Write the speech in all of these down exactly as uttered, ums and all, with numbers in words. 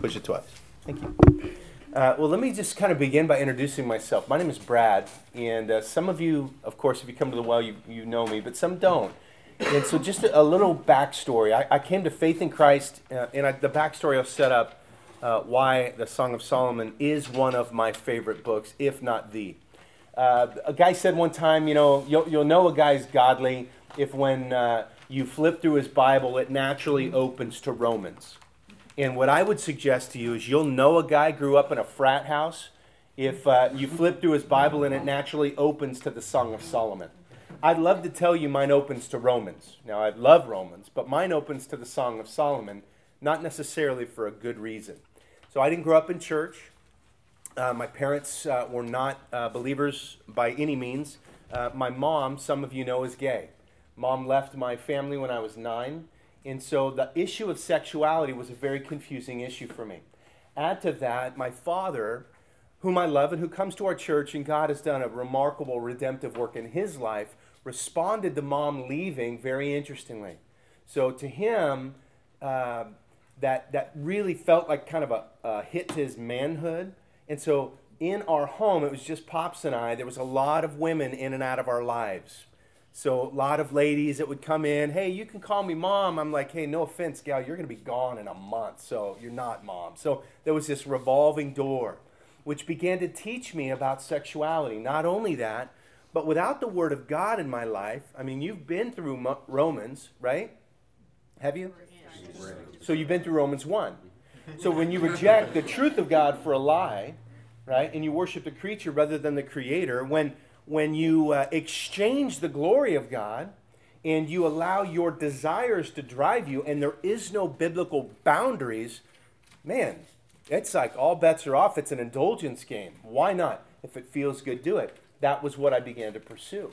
Push it twice. Thank you. Uh, well, let me just kind of begin by introducing myself. My name is Brad, and uh, some of you, of course, if you come to the well, you, you know me, but some don't. And so just a, a little backstory. I, I came to faith in Christ, uh, and I, the backstory will set up uh, why the Song of Solomon is one of my favorite books, if not the. Uh, a guy said one time, you know, you'll, you'll know a guy's godly if when uh, you flip through his Bible, it naturally opens to Romans. And what I would suggest to you is you'll know a guy grew up in a frat house if uh, you flip through his Bible and it naturally opens to the Song of Solomon. I'd love to tell you mine opens to Romans. Now, I love Romans, but mine opens to the Song of Solomon, not necessarily for a good reason. So I didn't grow up in church. Uh, my parents uh, were not uh, believers by any means. Uh, my mom, some of you know, is gay. Mom left my family when I was nine. And so the issue of sexuality was a very confusing issue for me. Add to that, my father, whom I love and who comes to our church, and God has done a remarkable redemptive work in his life, responded to mom leaving very interestingly. So to him, uh, that, that really felt like kind of a, a hit to his manhood. And so in our home, it was just Pops and I. There was a lot of women in and out of our lives. So a lot of ladies that would come in, hey, you can call me mom. I'm like, hey, no offense, gal, you're going to be gone in a month, so you're not mom. So there was this revolving door, which began to teach me about sexuality. Not only that, but without the Word of God in my life, I mean, you've been through Romans, right? Have you? So you've been through Romans one. So when you reject the truth of God for a lie, right, and you worship the creature rather than the Creator, when When you uh, exchange the glory of God and you allow your desires to drive you and there is no biblical boundaries, man, it's like all bets are off. It's an indulgence game. Why not? If it feels good, do it. That was what I began to pursue.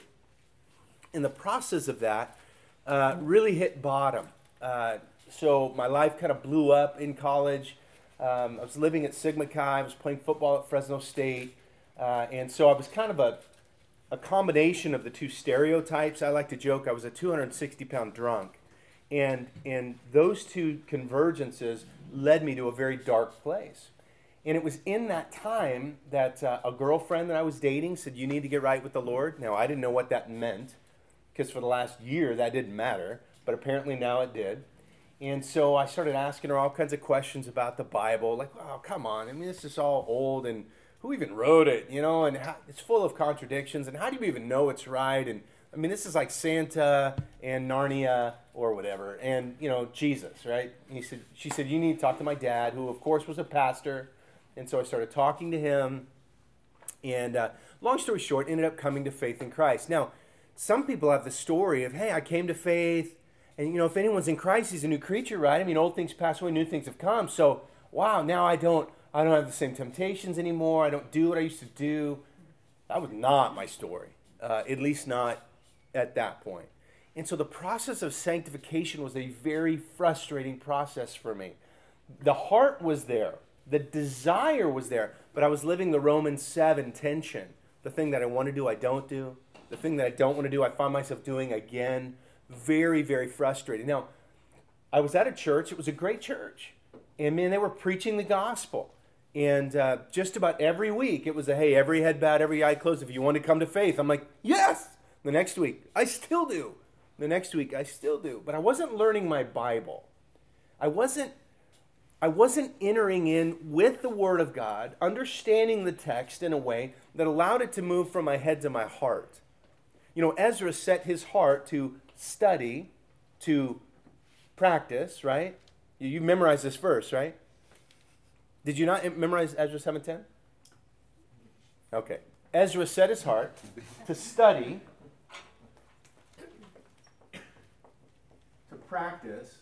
In the process of that, uh, really hit bottom. Uh, so my life kind of blew up in college. Um, I was living at Sigma Chi. I was playing football at Fresno State. Uh, and so I was kind of a a combination of the two stereotypes. I like to joke I was a two hundred sixty pound drunk. And, and those two convergences led me to a very dark place. And it was in that time that uh, a girlfriend that I was dating said, you need to get right with the Lord. Now, I didn't know what that meant, because for the last year that didn't matter, but apparently now it did. And so I started asking her all kinds of questions about the Bible, like, oh, come on, I mean, this is all old, and who even wrote it, you know, and how, it's full of contradictions, and how do you even know it's right? And I mean, this is like Santa and Narnia or whatever, and, you know, Jesus, right? And he said, she said, you need to talk to my dad, who, of course, was a pastor. And so I started talking to him, and uh, long story short, ended up coming to faith in Christ. Now, some people have the story of, hey, I came to faith, and, you know, if anyone's in Christ, he's a new creature, right? I mean, old things pass away, new things have come. So, wow, now I don't, I don't have the same temptations anymore. I don't do what I used to do. That was not my story, uh, at least not at that point. And so the process of sanctification was a very frustrating process for me. The heart was there. The desire was there. But I was living the Romans seven tension. The thing that I want to do, I don't do. The thing that I don't want to do, I find myself doing again. Very, very frustrating. Now, I was at a church. It was a great church. And, man, they were preaching the gospel. And uh, just about every week, it was a, hey, every head bowed, every eye closed. If you want to come to faith, I'm like, yes. The next week, I still do. The next week, I still do. But I wasn't learning my Bible. I wasn't, I wasn't entering in with the Word of God, understanding the text in a way that allowed it to move from my head to my heart. You know, Ezra set his heart to study, to practice, right? You, you memorized this verse, right? Did you not memorize Ezra seven ten? Okay. Ezra set his heart to study, to practice,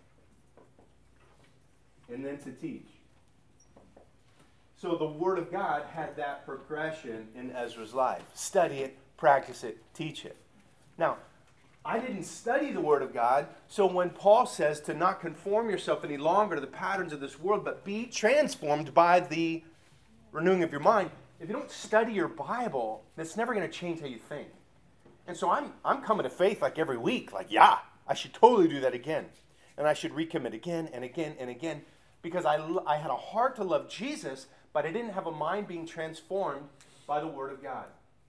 and then to teach. So the Word of God had that progression in Ezra's life. Study it, practice it, teach it. Now, I didn't study the Word of God, so when Paul says to not conform yourself any longer to the patterns of this world, but be transformed by the renewing of your mind, if you don't study your Bible, that's never going to change how you think. And so I'm I'm coming to faith like every week, like, yeah, I should totally do that again. And I should recommit again and again and again. because I, I had a heart to love Jesus, but I didn't have a mind being transformed by the Word of God.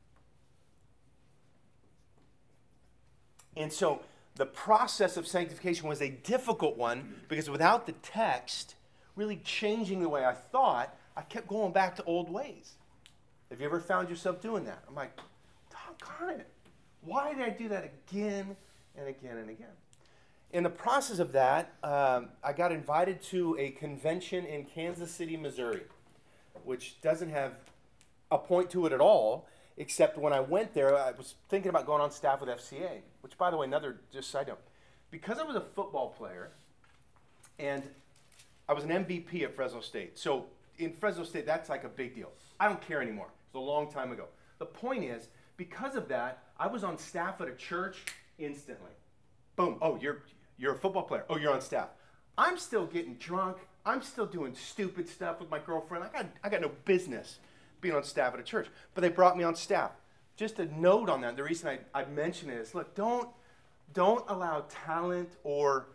And so the process of sanctification was a difficult one because without the text really changing the way I thought, I kept going back to old ways. Have you ever found yourself doing that? I'm like, doggone it. Why did I do that again and again and again? In the process of that, um, I got invited to a convention in Kansas City, Missouri, which doesn't have a point to it at all, except when I went there, I was thinking about going on staff with F C A, which, by the way, another just side note. Because I was a football player, and I was an M V P at Fresno State. So in Fresno State, that's like a big deal. I don't care anymore. It was a long time ago. The point is, because of that, I was on staff at a church instantly. Boom. Oh, you're you're a football player. Oh, you're on staff. I'm still getting drunk. I'm still doing stupid stuff with my girlfriend. I got I got no business being on staff at a church. But they brought me on staff. Just a note on that. The reason I, I mention it is, look, don't don't allow talent or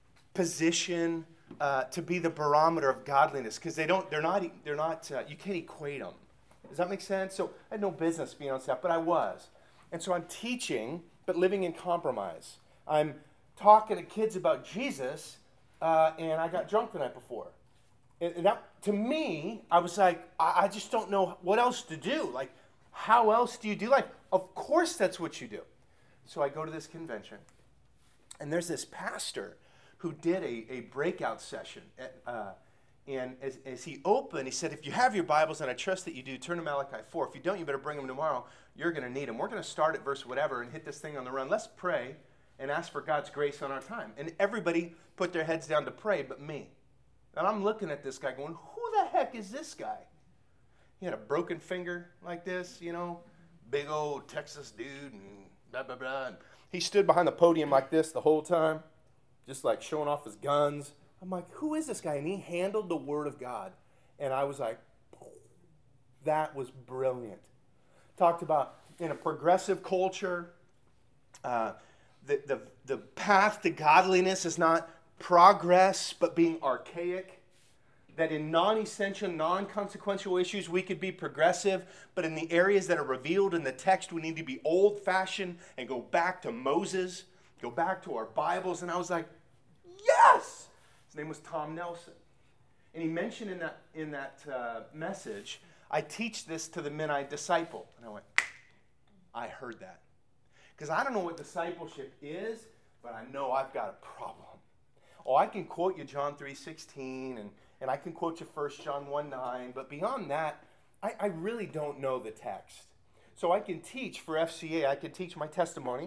position uh, to be the barometer of godliness, because they don't. They're not. They're not. Uh, you can't equate them. Does that make sense? So I had no business being on staff, but I was. And so I'm teaching, but living in compromise. I'm talking to kids about Jesus, uh, and I got drunk the night before. And that, to me, I was like, I, I just don't know what else to do. Like, how else do you do life? Of course that's what you do. So I go to this convention, and there's this pastor who did a, a breakout session. At, uh, and as, as he opened, he said, if you have your Bibles, and I trust that you do, turn to Malachi four. If you don't, you better bring them tomorrow. You're going to need them. We're going to start at verse whatever and hit this thing on the run. Let's pray and ask for God's grace on our time. And everybody put their heads down to pray but me. And I'm looking at this guy going, who the heck is this guy? He had a broken finger like this, you know, big old Texas dude and blah, blah, blah. And he stood behind the podium like this the whole time, just like showing off his guns. I'm like, who is this guy? And he handled the Word of God. And I was like, that was brilliant. Talked about in a progressive culture, uh, the, the, the path to godliness is not progress, but being archaic. That in non-essential, non-consequential issues, we could be progressive, but in the areas that are revealed in the text, we need to be old-fashioned and go back to Moses, go back to our Bibles. And I was like, yes! His name was Tom Nelson. And he mentioned in that, in that uh, message, I teach this to the men I disciple. And I went, I heard that. Because I don't know what discipleship is, but I know I've got a problem. Oh, I can quote you John three sixteen, and, and I can quote you First John one nine, but beyond that, I, I really don't know the text. So I can teach for F C A, I can teach my testimony.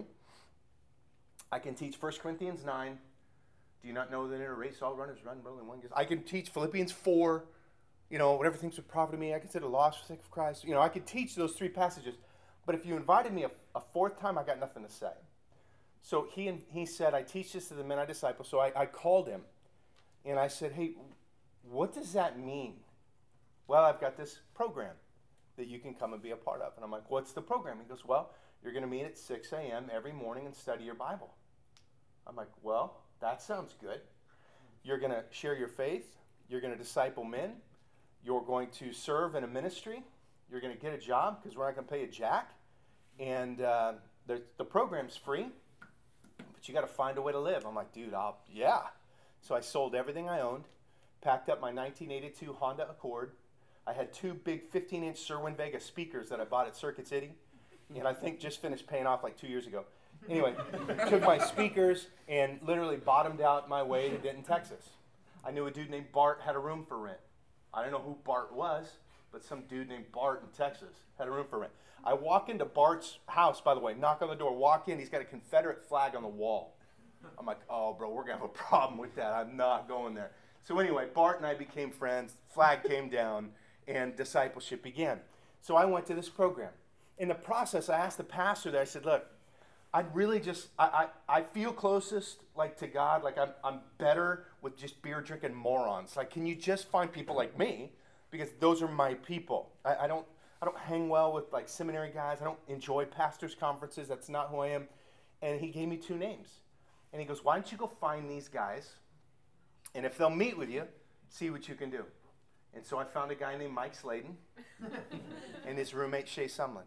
I can teach First Corinthians nine. Do you not know that in a race all runners run, but only one gets? I can teach Philippians four. You know, whatever things would profit me, I consider lost for the sake of Christ. You know, I could teach those three passages. But if you invited me a, a fourth time, I got nothing to say. So he he said, I teach this to the men I disciple. So I, I called him, and I said, hey, what does that mean? Well, I've got this program that you can come and be a part of. And I'm like, what's the program? He goes, well, you're going to meet at six a.m. every morning and study your Bible. I'm like, well, that sounds good. You're going to share your faith. You're going to disciple men. You're going to serve in a ministry. You're going to get a job because we're not going to pay a jack. And uh, the, the program's free, but you got to find a way to live. I'm like, dude, I'll, yeah. So I sold everything I owned, packed up my nineteen eighty-two Honda Accord. I had two big fifteen-inch Cerwin-Vega speakers that I bought at Circuit City, and I think just finished paying off like two years ago. Anyway, took my speakers and literally bottomed out my way to Denton, Texas. I knew a dude named Bart had a room for rent. I don't know who Bart was, but some dude named Bart in Texas had a room for rent. I walk into Bart's house, by the way, knock on the door, walk in, he's got a Confederate flag on the wall. I'm like, oh, bro, we're going to have a problem with that. I'm not going there. So anyway, Bart and I became friends, flag came down, and discipleship began. So I went to this program. In the process, I asked the pastor there, I said, look, I'd really just, I, I, I feel closest, like, to God, like I'm, I'm better with just beer-drinking morons. Like, can you just find people like me? Because those are my people. I, I don't I don't hang well with, like, seminary guys. I don't enjoy pastors' conferences. That's not who I am. And he gave me two names. And he goes, why don't you go find these guys, and if they'll meet with you, see what you can do. And so I found a guy named Mike Sladen and his roommate Shay Sumlin.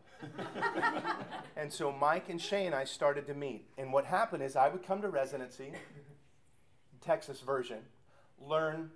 And so Mike and Shay and I started to meet. And what happened is I would come to residency, Texas version, learn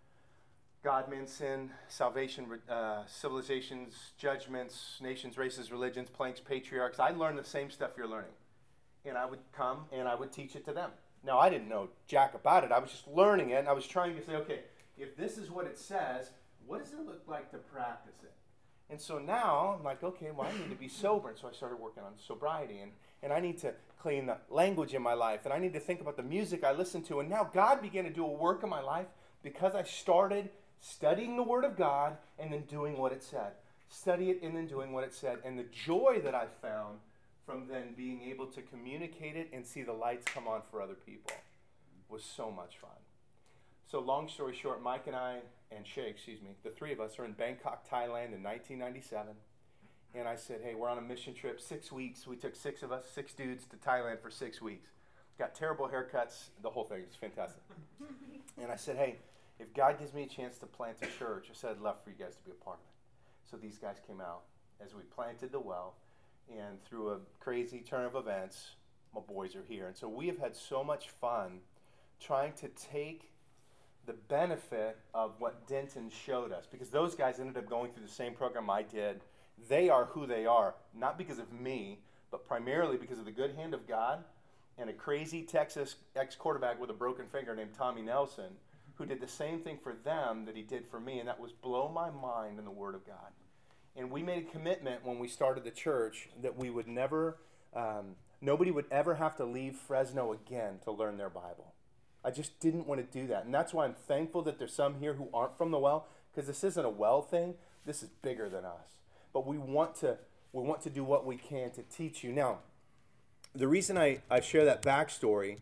God, man, sin, salvation, uh, civilizations, judgments, nations, races, religions, planks, patriarchs. I learned the same stuff you're learning. And I would come and I would teach it to them. Now, I didn't know jack about it. I was just learning it. And I was trying to say, okay, if this is what it says, what does it look like to practice it? And so now I'm like, okay, well, I need to be sober. And so I started working on sobriety. And, and I need to clean the language in my life. And I need to think about the music I listen to. And now God began to do a work in my life because I started studying the Word of God and then doing what it said. Study it and then doing what it said. And the joy that I found from then being able to communicate it and see the lights come on for other people was so much fun. So long story short, Mike and I, and Shay, excuse me, the three of us are in Bangkok, Thailand in nineteen ninety-seven. And I said, hey, we're on a mission trip, six weeks. We took six of us, six dudes to Thailand for six weeks. Got terrible haircuts, the whole thing was fantastic. And I said, hey, if God gives me a chance to plant a church, I said I'd love for you guys to be a part of it. So these guys came out as we planted the well, and through a crazy turn of events, my boys are here. And so we have had so much fun trying to take the benefit of what Denton showed us, because those guys ended up going through the same program I did. They are who they are, not because of me, but primarily because of the good hand of God and a crazy Texas ex-quarterback with a broken finger named Tommy Nelson, who did the same thing for them that he did for me, and that was blow my mind in the Word of God. And we made a commitment when we started the church that we would never, um, nobody would ever have to leave Fresno again to learn their Bible. I just didn't want to do that. And that's why I'm thankful that there's some here who aren't from the well, because this isn't a well thing. This is bigger than us. But we want to we want to do what we can to teach you. Now, the reason I, I share that backstory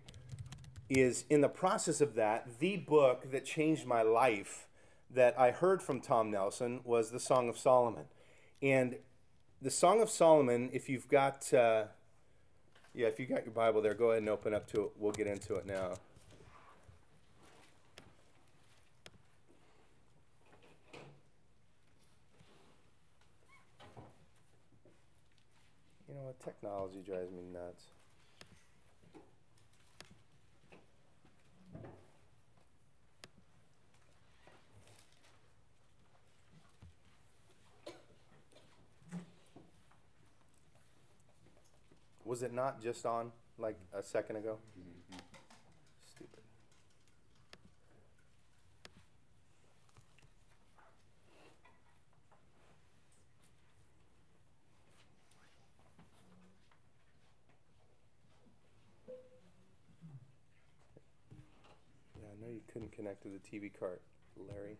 is in the process of that, the book that changed my life that I heard from Tom Nelson was the Song of Solomon. And the Song of Solomon, if you've got, uh, yeah, if you got your Bible there, go ahead and open up to it. We'll get into it now. You know what? Technology drives me nuts. Was it not just on like a second ago? Mm-hmm. Stupid. Yeah, I know you couldn't connect to the T V cart, Larry.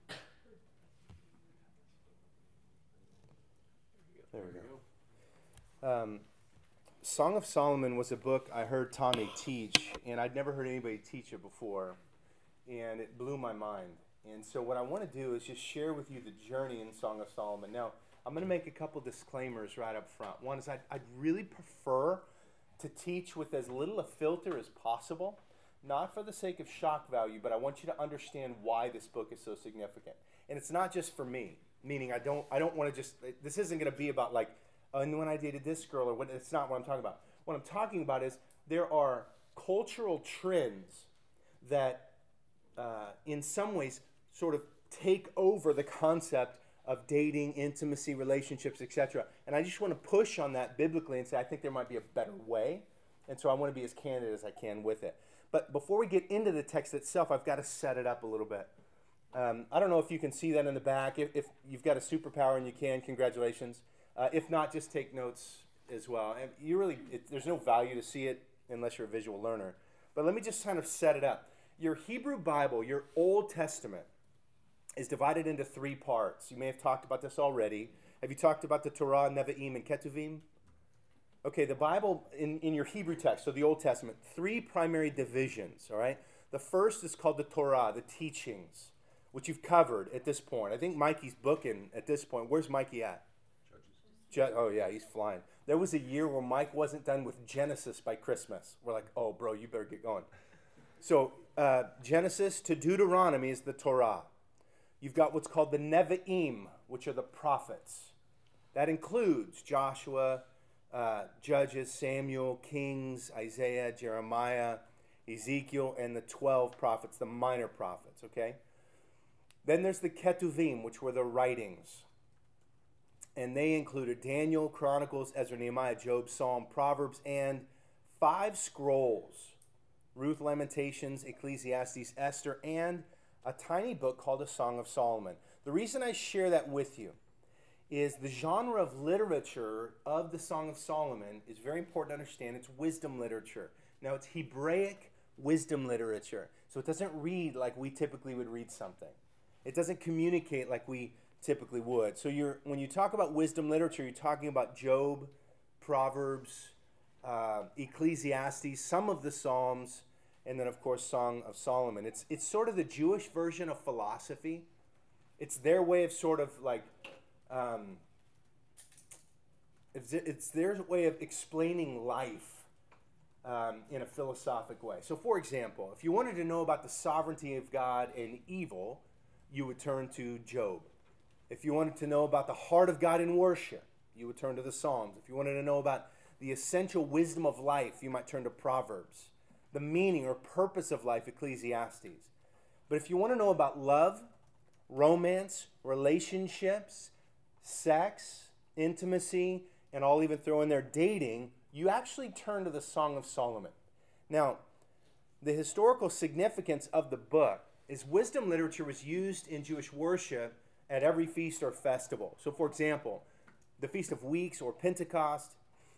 There we go. Um, Song of Solomon was a book I heard Tommy teach, and I'd never heard anybody teach it before, and it blew my mind. And so what I want to do is just share with you the journey in Song of Solomon. Now, I'm going to make a couple disclaimers right up front. One is I'd, I'd really prefer to teach with as little a filter as possible, not for the sake of shock value, but I want you to understand why this book is so significant. And it's not just for me, meaning I don't I don't want to just, this isn't going to be about like, Uh, and when I dated this girl, or what, it's not what I'm talking about. What I'm talking about is there are cultural trends that, uh, in some ways, sort of take over the concept of dating, intimacy, relationships, et cetera. And I just want to push on that biblically and say I think there might be a better way. And so I want to be as candid as I can with it. But before we get into the text itself, I've got to set it up a little bit. Um, I don't know if you can see that in the back. If, if you've got a superpower and you can, congratulations. Uh, if not, just take notes as well. And you really, it, there's no value to see it unless you're a visual learner. But let me just kind of set it up. Your Hebrew Bible, your Old Testament, is divided into three parts. You may have talked about this already. Have you talked about the Torah, Nevi'im, and Ketuvim? Okay, the Bible in, in your Hebrew text, so the Old Testament, three primary divisions, all right? The first is called the Torah, the teachings, which you've covered at this point. I think Mikey's booking at this point. Where's Mikey at? Oh, yeah, he's flying. There was a year where Mike wasn't done with Genesis by Christmas. We're like, oh, bro, you better get going. So uh, Genesis to Deuteronomy is the Torah. You've got what's called the Nevi'im, which are the prophets. That includes Joshua, uh, Judges, Samuel, Kings, Isaiah, Jeremiah, Ezekiel, and the twelve prophets, the minor prophets, okay? Then there's the Ketuvim, which were the writings. And they included Daniel, Chronicles, Ezra, Nehemiah, Job, Psalm, Proverbs, and five scrolls. Ruth, Lamentations, Ecclesiastes, Esther, and a tiny book called A Song of Solomon. The reason I share that with you is the genre of literature of the Song of Solomon is very important to understand. It's wisdom literature. Now, it's Hebraic wisdom literature, so it doesn't read like we typically would read something. It doesn't communicate like we typically would. So you're when you talk about wisdom literature, you're talking about Job, Proverbs, uh, Ecclesiastes, some of the Psalms, and then, of course, Song of Solomon. It's it's sort of the Jewish version of philosophy. It's their way of sort of like, um, it's, it's their way of explaining life um, in a philosophic way. So, for example, if you wanted to know about the sovereignty of God and evil, you would turn to Job. If you wanted to know about the heart of God in worship, you would turn to the Psalms. If you wanted to know about the essential wisdom of life, you might turn to Proverbs. The meaning or purpose of life, Ecclesiastes. But if you want to know about love, romance, relationships, sex, intimacy, and I'll even throw in there dating, you actually turn to the Song of Solomon. Now, the historical significance of the book is wisdom literature was used in Jewish worship at every feast or festival. So, for example, the Feast of Weeks or Pentecost,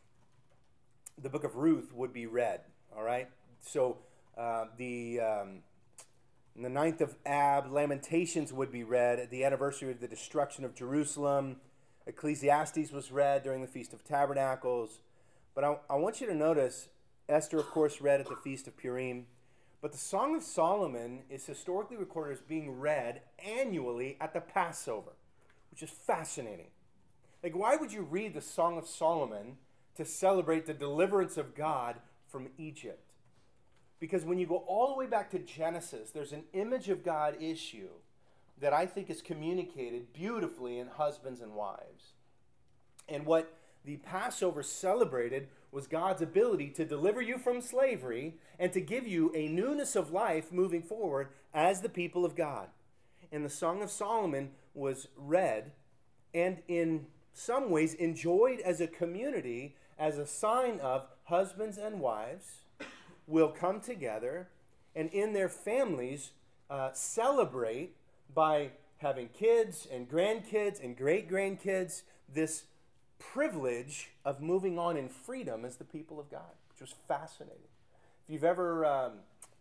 the book of Ruth would be read, all right? So, uh, the um, the ninth of Ab, Lamentations would be read at the anniversary of the destruction of Jerusalem. Ecclesiastes was read during the Feast of Tabernacles. But I, I want you to notice, Esther, of course, read at the Feast of Purim. But the Song of Solomon is historically recorded as being read annually at the Passover, which is fascinating. Like, why would you read the Song of Solomon to celebrate the deliverance of God from Egypt? Because when you go all the way back to Genesis, there's an image of God issue that I think is communicated beautifully in husbands and wives. And what the Passover celebrated was God's ability to deliver you from slavery and to give you a newness of life moving forward as the people of God. And the Song of Solomon was read and in some ways enjoyed as a community as a sign of husbands and wives will come together and in their families uh, celebrate by having kids and grandkids and great-grandkids this privilege of moving on in freedom as the people of God, which was fascinating. If you've ever, um,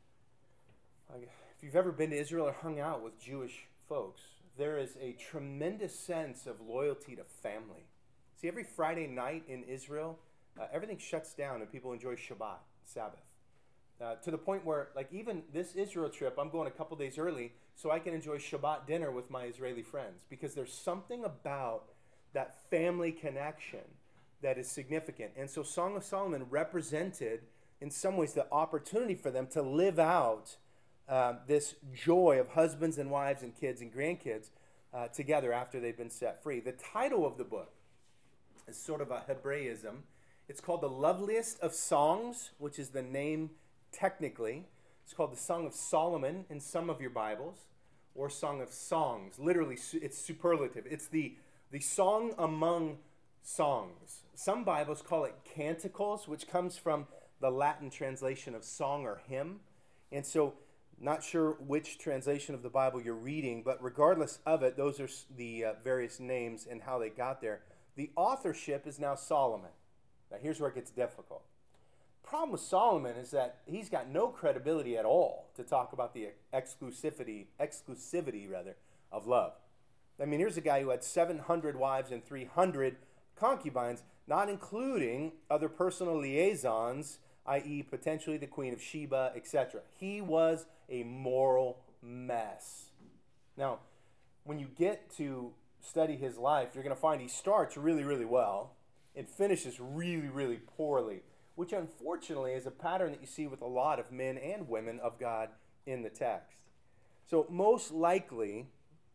if you've ever been to Israel or hung out with Jewish folks, there is a tremendous sense of loyalty to family. See, every Friday night in Israel, uh, everything shuts down and people enjoy Shabbat, Sabbath. Uh, to the point where, like, even this Israel trip, I'm going a couple days early so I can enjoy Shabbat dinner with my Israeli friends, because there's something about that family connection that is significant. And so Song of Solomon represented, in some ways, the opportunity for them to live out uh, this joy of husbands and wives and kids and grandkids uh, together after they've been set free. The title of the book is sort of a Hebraism. It's called The Loveliest of Songs, which is the name technically. It's called the Song of Solomon in some of your Bibles, or Song of Songs. Literally, it's superlative. It's the The song among songs. Some Bibles call it canticles, which comes from the Latin translation of song or hymn. And so, not sure which translation of the Bible you're reading, but regardless of it, those are the uh, various names and how they got there. The authorship is now Solomon. Now, here's where it gets difficult. Problem with Solomon is that he's got no credibility at all to talk about the exclusivity, exclusivity rather, of love. I mean, here's a guy who had seven hundred wives and three hundred concubines, not including other personal liaisons, that is potentially the Queen of Sheba, et cetera. He was a moral mess. Now, when you get to study his life, you're going to find he starts really, really well and finishes really, really poorly, which unfortunately is a pattern that you see with a lot of men and women of God in the text. So most likely,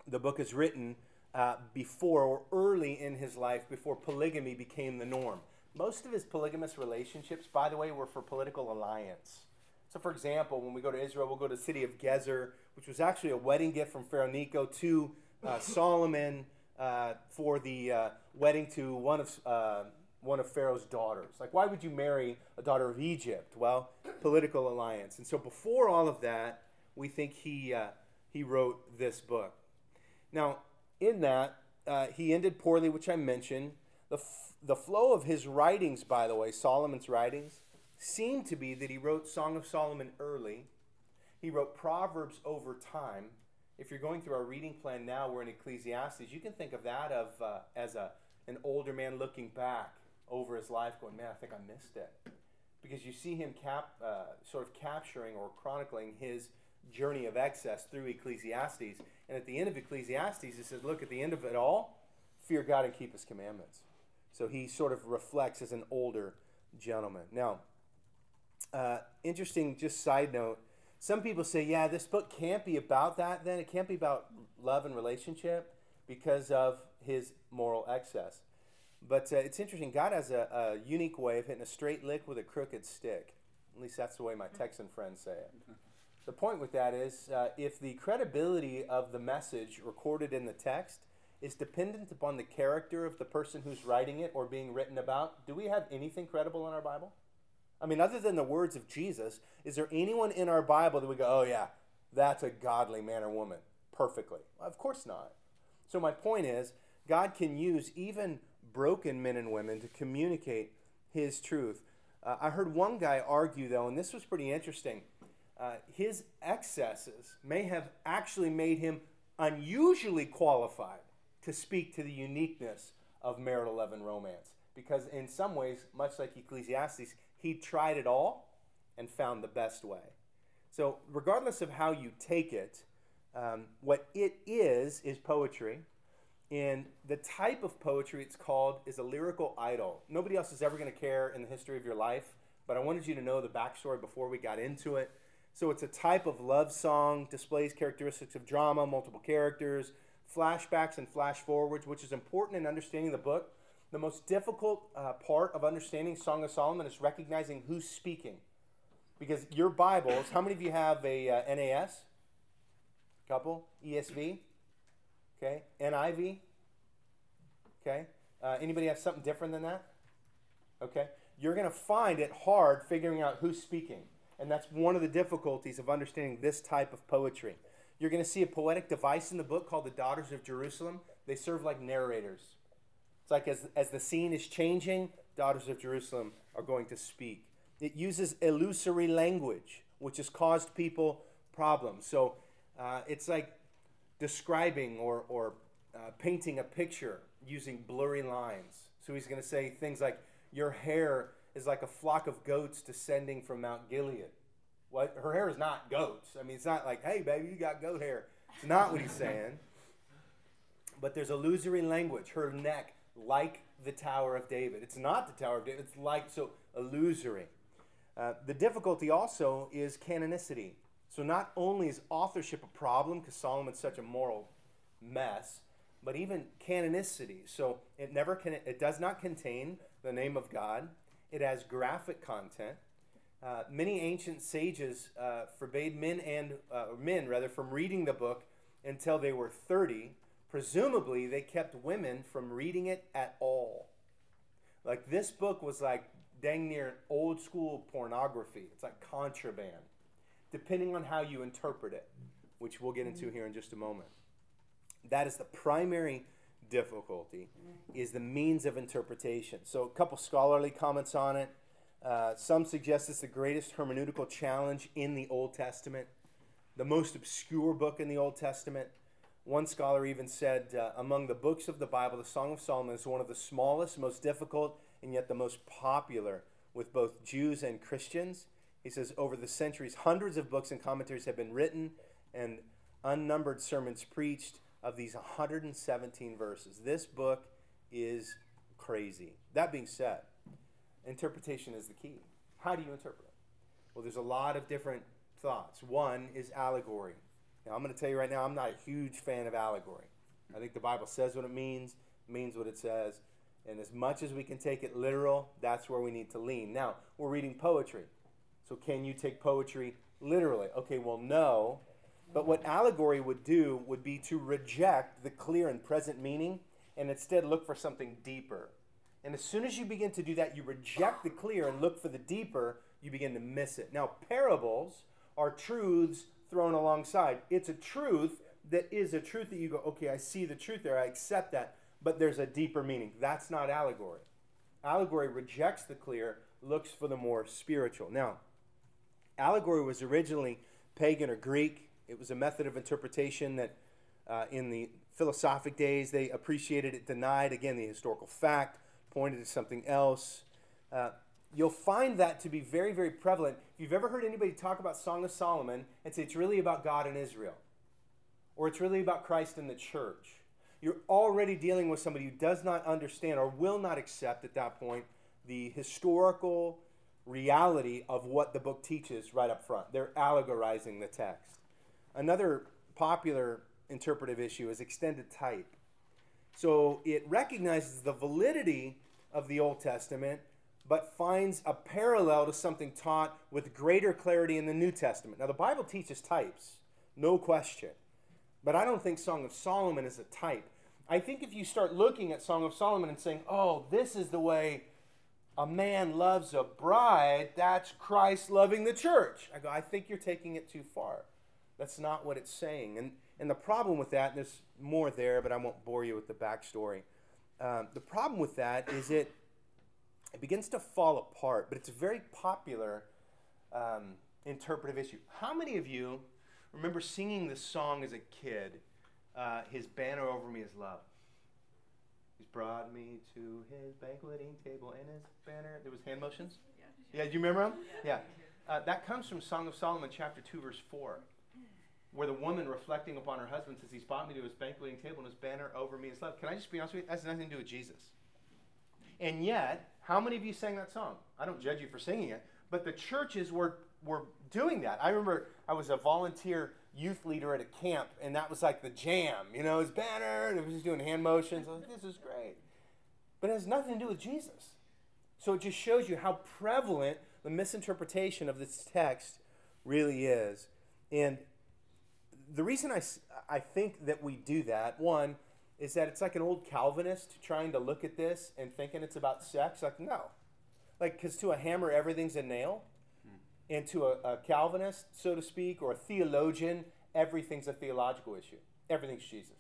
The book is written uh, before or early in his life, before polygamy became the norm. Most of his polygamous relationships, by the way, were for political alliance. So, for example, when we go to Israel, we'll go to the city of Gezer, which was actually a wedding gift from Pharaoh Necho to uh, Solomon uh, for the uh, wedding to one of uh, one of Pharaoh's daughters. Like, why would you marry a daughter of Egypt? Well, political alliance. And so, before all of that, we think he uh, he wrote this book. Now, in that, uh, he ended poorly, which I mentioned. The, f- the flow of his writings, by the way, Solomon's writings, seemed to be that he wrote Song of Solomon early. He wrote Proverbs over time. If you're going through our reading plan now, we're in Ecclesiastes. You can think of that of uh, as a an older man looking back over his life going, man, I think I missed it. Because you see him cap, uh, sort of capturing or chronicling his journey of excess through Ecclesiastes. And at the end of Ecclesiastes, he says, look, at the end of it all, fear God and keep his commandments. So he sort of reflects as an older gentleman. Now, uh, interesting, just side note, some people say, yeah, this book can't be about that then. It can't be about love and relationship because of his moral excess. But uh, it's interesting. God has a, a unique way of hitting a straight lick with a crooked stick. At least that's the way my Texan friends say it. The point with that is, uh, if the credibility of the message recorded in the text is dependent upon the character of the person who's writing it or being written about, do we have anything credible in our Bible? I mean, other than the words of Jesus, is there anyone in our Bible that we go, oh yeah, that's a godly man or woman, perfectly? Well, of course not. So my point is, God can use even broken men and women to communicate his truth. Uh, I heard one guy argue, though, and this was pretty interesting, uh, his excesses may have actually made him unusually qualified to speak to the uniqueness of marital love and romance. Because in some ways, much like Ecclesiastes, he tried it all and found the best way. So regardless of how you take it, um, what it is, is poetry. And the type of poetry it's called is a lyrical idyll. Nobody else is ever going to care in the history of your life, but I wanted you to know the backstory before we got into it. So it's a type of love song, displays characteristics of drama, multiple characters, flashbacks and flash forwards, which is important in understanding the book. The most difficult uh, part of understanding Song of Solomon is recognizing who's speaking. Because your Bibles, how many of you have a uh, N A S? Couple? E S V? Okay. N I V? Okay. Uh, anybody have something different than that? Okay. You're going to find it hard figuring out who's speaking. And that's one of the difficulties of understanding this type of poetry. You're going to see a poetic device in the book called the Daughters of Jerusalem. They serve like narrators. It's like as, as the scene is changing, Daughters of Jerusalem are going to speak. It uses illusory language, which has caused people problems. So uh, it's like describing or, or uh, painting a picture using blurry lines. So he's going to say things like, your hair is like a flock of goats descending from Mount Gilead. What? Her hair is not goats. I mean, it's not like, hey, baby, you got goat hair. It's not what he's saying. But there's illusory language. Her neck, like the Tower of David. It's not the Tower of David. It's like, so illusory. Uh, the difficulty also is canonicity. So not only is authorship a problem, because Solomon's such a moral mess, but even canonicity. So it never can. It does not contain the name of God. It has graphic content. Uh, many ancient sages uh, forbade men and uh, men rather from reading the book until they were thirty. Presumably, they kept women from reading it at all. Like this book was like dang near old school pornography. It's like contraband, depending on how you interpret it, which we'll get into here in just a moment. That is the primary difficulty, is the means of interpretation. So a couple scholarly comments on it. Uh, some suggest it's the greatest hermeneutical challenge in the Old Testament, the most obscure book in the Old Testament. One scholar even said, uh, among the books of the Bible, the Song of Solomon is one of the smallest, most difficult, and yet the most popular with both Jews and Christians. He says, over the centuries, hundreds of books and commentaries have been written and unnumbered sermons preached of these one hundred seventeen verses. This book is crazy. That being said, interpretation is the key. How do you interpret it? Well, there's a lot of different thoughts. One is allegory. Now, I'm going to tell you right now, I'm not a huge fan of allegory. I think the Bible says what it means, means what it says, and as much as we can take it literal, that's where we need to lean. Now, we're reading poetry, so can you take poetry literally? Okay, well, no. But what allegory would do would be to reject the clear and present meaning and instead look for something deeper. And as soon as you begin to do that, you reject the clear and look for the deeper, you begin to miss it. Now, parables are truths thrown alongside. It's a truth that is a truth that you go, okay, I see the truth there, I accept that, but there's a deeper meaning. That's not allegory. Allegory rejects the clear, looks for the more spiritual. Now, allegory was originally pagan or Greek. It was a method of interpretation that uh, in the philosophic days they appreciated it, denied, again, the historical fact, pointed to something else. Uh, you'll find that to be very, very prevalent. If you've ever heard anybody talk about Song of Solomon and say it's really about God and Israel, or it's really about Christ and the church, you're already dealing with somebody who does not understand or will not accept at that point the historical reality of what the book teaches right up front. They're allegorizing the text. Another popular interpretive issue is extended type. So it recognizes the validity of the Old Testament, but finds a parallel to something taught with greater clarity in the New Testament. Now, the Bible teaches types, no question. But I don't think Song of Solomon is a type. I think if you start looking at Song of Solomon and saying, oh, this is the way a man loves a bride, that's Christ loving the church. I go, I think you're taking it too far. That's not what it's saying. And and the problem with that, and there's more there, but I won't bore you with the backstory. Um, the problem with that is it, it begins to fall apart, but it's a very popular um, interpretive issue. How many of you remember singing this song as a kid, uh, His banner over me is love? He's brought me to his banqueting table and his banner. There was hand motions? Yeah. Yeah, do you remember them? Yeah. yeah. Uh, that comes from Song of Solomon, chapter two, verse four, where the woman reflecting upon her husband says, he's brought me to his banqueting table and his banner over me is love. Can I just be honest with you? That has nothing to do with Jesus. And yet, how many of you sang that song? I don't judge you for singing it, but the churches were, were doing that. I remember I was a volunteer youth leader at a camp, and that was like the jam. You know, his banner, and it was just doing hand motions. I was like, this is great. But it has nothing to do with Jesus. So it just shows you how prevalent the misinterpretation of this text really is. And the reason I, I think that we do that, one, is that it's like an old Calvinist trying to look at this and thinking it's about sex. Like, no. Like, because to a hammer, everything's a nail. Hmm. And to a, a Calvinist, so to speak, or a theologian, everything's a theological issue. Everything's Jesus.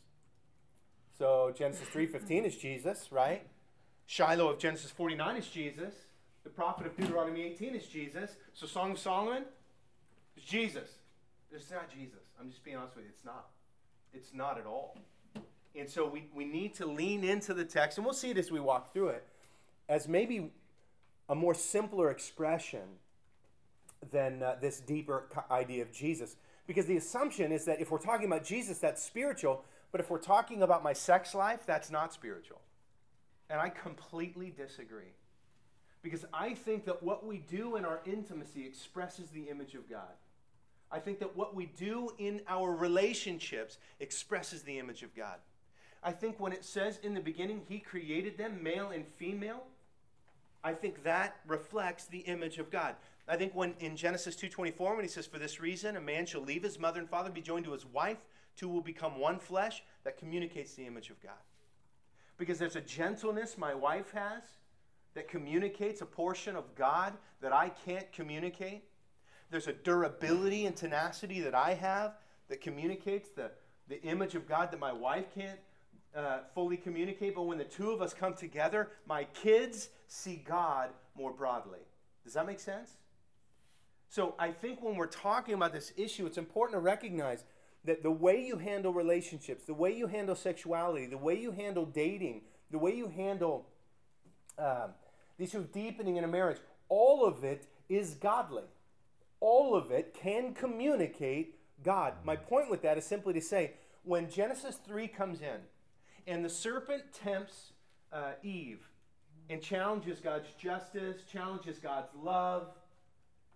So Genesis three fifteen is Jesus, right? Shiloh of Genesis forty-nine is Jesus. The prophet of Deuteronomy eighteen is Jesus. So Song of Solomon is Jesus. It's not Jesus. I'm just being honest with you. It's not. It's not at all. And so we, we need to lean into the text, and we'll see it as we walk through it, as maybe a more simpler expression than uh, this deeper idea of Jesus. Because the assumption is that if we're talking about Jesus, that's spiritual, but if we're talking about my sex life, that's not spiritual. And I completely disagree. Because I think that what we do in our intimacy expresses the image of God. I think that what we do in our relationships expresses the image of God. I think when it says in the beginning, He created them, male and female, I think that reflects the image of God. I think when in Genesis two twenty-four, when He says, for this reason, a man shall leave his mother and father, be joined to his wife, two will become one flesh, that communicates the image of God. Because there's a gentleness my wife has that communicates a portion of God that I can't communicate. There's a durability and tenacity that I have that communicates the, the image of God that my wife can't uh, fully communicate. But when the two of us come together, my kids see God more broadly. Does that make sense? So I think when we're talking about this issue, it's important to recognize that the way you handle relationships, the way you handle sexuality, the way you handle dating, the way you handle um, the issue of deepening in a marriage, all of it is godly. All of it can communicate God. My point with that is simply to say, when Genesis three comes in, and the serpent tempts uh, Eve, and challenges God's justice, challenges God's love,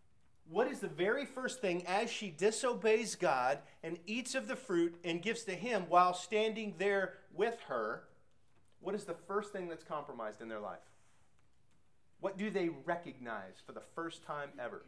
what is the very first thing as she disobeys God and eats of the fruit and gives to him while standing there with her? What is the first thing that's compromised in their life? What do they recognize for the first time ever?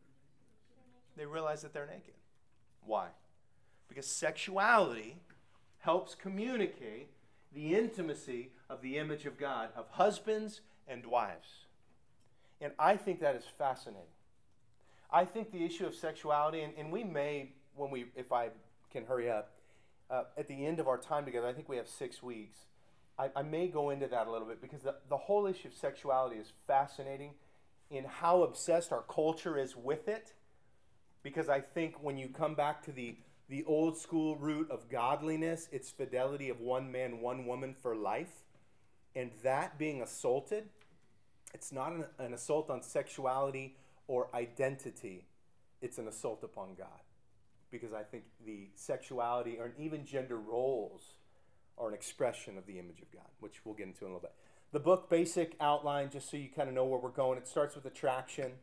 They realize that they're naked. Why? Because sexuality helps communicate the intimacy of the image of God, of husbands and wives. And I think that is fascinating. I think the issue of sexuality, and, and we may, when we, if I can hurry up, uh, at the end of our time together, I think we have six weeks, I, I may go into that a little bit because the, the whole issue of sexuality is fascinating in how obsessed our culture is with it. Because I think when you come back to the, the old school root of godliness, it's fidelity of one man, one woman for life. And that being assaulted, it's not an, an assault on sexuality or identity, it's an assault upon God. Because I think the sexuality or even gender roles are an expression of the image of God, which we'll get into in a little bit. The book, basic outline, just so you kind of know where we're going. It starts with attraction,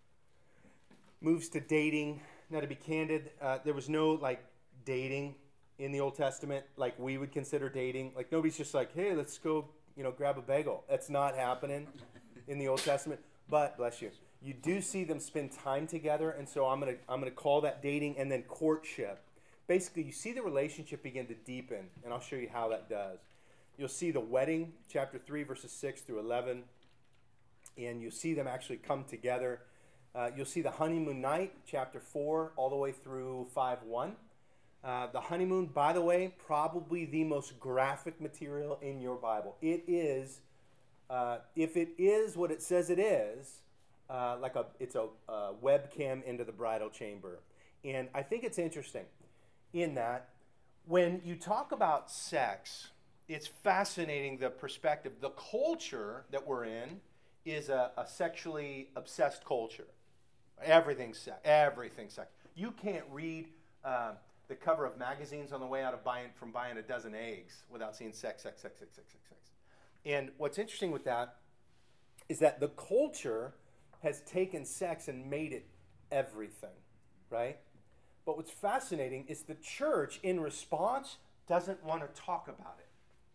moves to dating. Now, to be candid, uh, there was no like dating in the Old Testament like we would consider dating. Like nobody's just like, hey, let's go, you know, grab a bagel. That's not happening in the Old Testament. But bless you, you do see them spend time together, and so I'm gonna I'm gonna call that dating, and then courtship. Basically, you see the relationship begin to deepen, and I'll show you how that does. You'll see the wedding, chapter three, verses six through eleven, and you'll see them actually come together. Uh, you'll see the honeymoon night, chapter four, all the way through five one. Uh, the honeymoon, by the way, probably the most graphic material in your Bible. It is, uh, if it is what it says it is, uh, like a it's a, a webcam into the bridal chamber. And I think it's interesting in that when you talk about sex, it's fascinating the perspective. The culture that we're in is a, a sexually obsessed culture. Everything's sex. Everything's sex. You can't read uh, the cover of magazines on the way out of buying from buying a dozen eggs without seeing sex, sex, sex, sex, sex, sex, sex. And what's interesting with that is that the culture has taken sex and made it everything, right? But what's fascinating is the church, in response, doesn't want to talk about it.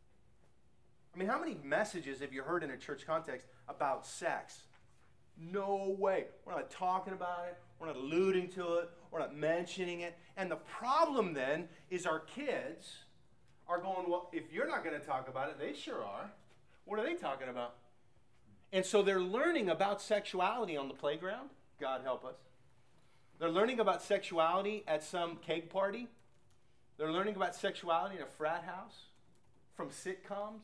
I mean, how many messages have you heard in a church context about sex? No way. We're not talking about it. We're not alluding to it. We're not mentioning it. And the problem then is our kids are going, well, if you're not going to talk about it, they sure are. What are they talking about? And so they're learning about sexuality on the playground. God help us. They're learning about sexuality at some keg party. They're learning about sexuality in a frat house, from sitcoms.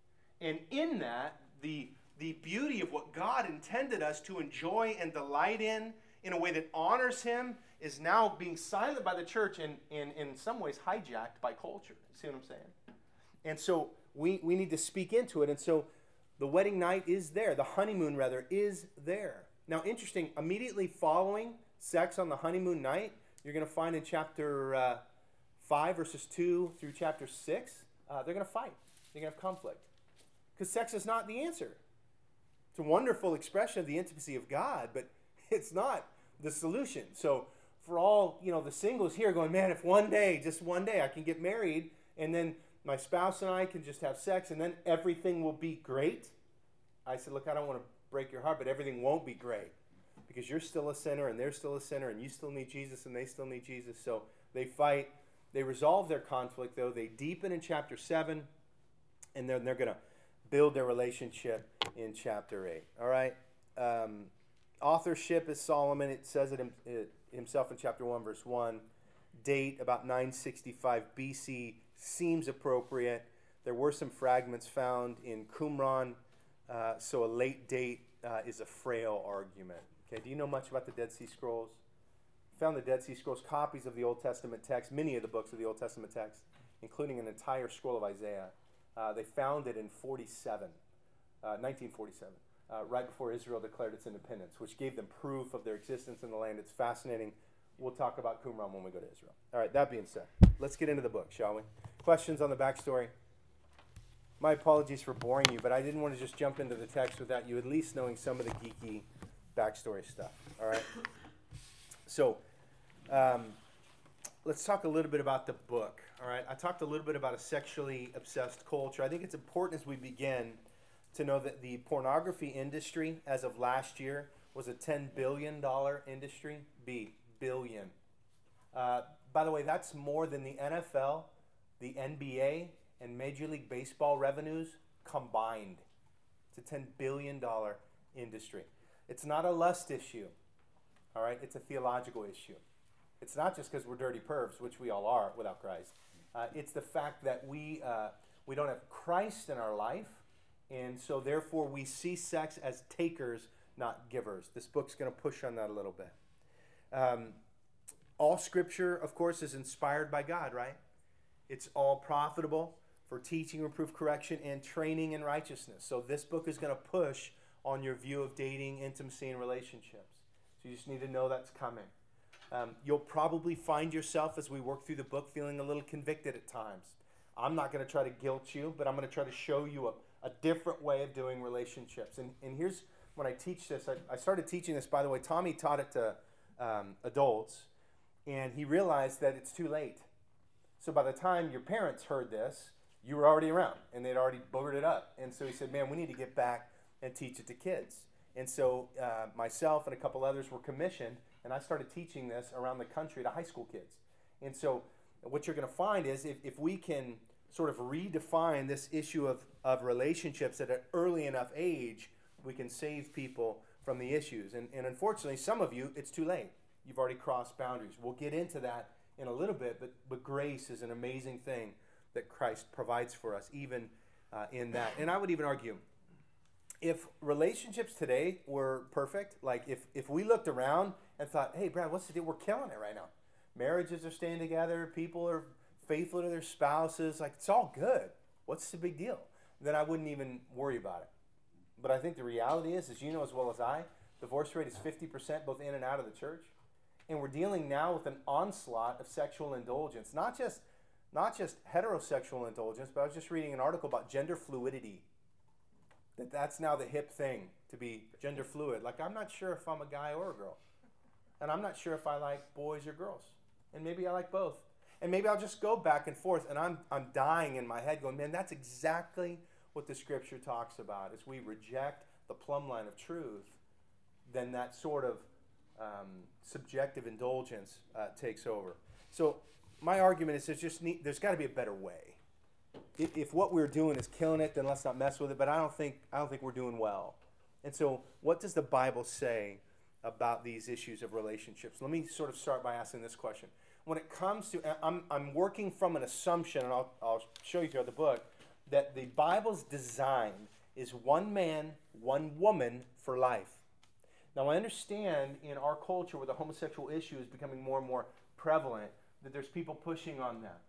And in that, the, the beauty of what God intended us to enjoy and delight in, in a way that honors Him, is now being silent by the church and, and in some ways hijacked by culture. See what I'm saying? And so we, we need to speak into it. And so the wedding night is there. The honeymoon, rather, is there. Now, interesting, immediately following sex on the honeymoon night, you're going to find in chapter uh, five, verses two through chapter six, uh, they're going to fight. They're going to have conflict. Because sex is not the answer. It's a wonderful expression of the intimacy of God, but it's not the solution. So for all, you know, the singles here going, man, if one day, just one day, I can get married, and then my spouse and I can just have sex, and then everything will be great. I said, look, I don't want to break your heart, but everything won't be great. Because you're still a sinner, and they're still a sinner, and you still need Jesus, and they still need Jesus. So they fight. They resolve their conflict, though. They deepen in chapter seven, and then they're going to build their relationship in chapter eight. All right? Um, authorship is Solomon. It says it, it himself in chapter one, verse one. Date, about nine sixty-five B C, seems appropriate. There were some fragments found in Qumran, uh, so a late date uh, is a frail argument. Okay, do you know much about the Dead Sea Scrolls? Found the Dead Sea Scrolls, copies of the Old Testament text, many of the books of the Old Testament text, including an entire scroll of Isaiah. Uh, they found it in forty-seven, uh, nineteen forty-seven, uh, right before Israel declared its independence, which gave them proof of their existence in the land. It's fascinating. We'll talk about Qumran when we go to Israel. All right, that being said, let's get into the book, shall we? Questions on the backstory? My apologies for boring you, but I didn't want to just jump into the text without you at least knowing some of the geeky backstory stuff. All right? So, um, let's talk a little bit about the book. All right, I talked a little bit about a sexually obsessed culture. I think it's important as we begin to know that the pornography industry, as of last year, was a ten billion dollars industry. B, billion. Uh, by the way, that's more than the N F L, the N B A, and Major League Baseball revenues combined. It's a ten billion dollars industry. It's not a lust issue, all right? It's a theological issue. It's not just because we're dirty pervs, which we all are without Christ. Uh, it's the fact that we, uh, we don't have Christ in our life, and so therefore we see sex as takers, not givers. This book's going to push on that a little bit. Um, all Scripture, of course, is inspired by God, right? It's all profitable for teaching, reproof, correction, and training in righteousness. So this book is going to push on your view of dating, intimacy, and relationships. So you just need to know that's coming. Um, you'll probably find yourself, as we work through the book, feeling a little convicted at times. I'm not going to try to guilt you, but I'm going to try to show you a, a different way of doing relationships. And, and here's, when I teach this, I, I started teaching this, by the way, Tommy taught it to um, adults, and he realized that it's too late. So by the time your parents heard this, you were already around, and they'd already boogered it up. And so he said, man, we need to get back and teach it to kids. And so uh, myself and a couple others were commissioned, and I started teaching this around the country to high school kids. And so what you're going to find is if, if we can sort of redefine this issue of, of relationships at an early enough age, we can save people from the issues. And, and unfortunately, some of you, it's too late. You've already crossed boundaries. We'll get into that in a little bit, but, but grace is an amazing thing that Christ provides for us, even uh, in that. And I would even argue, if relationships today were perfect, like if, if we looked around and thought, hey, Brad, what's the deal? We're killing it right now. Marriages are staying together. People are faithful to their spouses. Like, it's all good. What's the big deal? Then I wouldn't even worry about it. But I think the reality is, as you know as well as I, divorce rate is fifty percent both in and out of the church. And we're dealing now with an onslaught of sexual indulgence. Not just, not just heterosexual indulgence, but I was just reading an article about gender fluidity. That that's now the hip thing, to be gender fluid. Like, I'm not sure if I'm a guy or a girl. And I'm not sure if I like boys or girls. And maybe I like both. And maybe I'll just go back and forth, and I'm I'm dying in my head going, man, that's exactly what the Scripture talks about. As we reject the plumb line of truth, then that sort of um, subjective indulgence uh, takes over. So my argument is there's just need, there's got to be a better way. If, if what we're doing is killing it, then let's not mess with it. But I don't think I don't think we're doing well. And so, what does the Bible say about these issues of relationships? Let me sort of start by asking this question. When it comes to, I'm I'm working from an assumption, and I'll I'll show you throughout the book, that the Bible's design is one man, one woman for life. Now, I understand in our culture where the homosexual issue is becoming more and more prevalent that there's people pushing on that.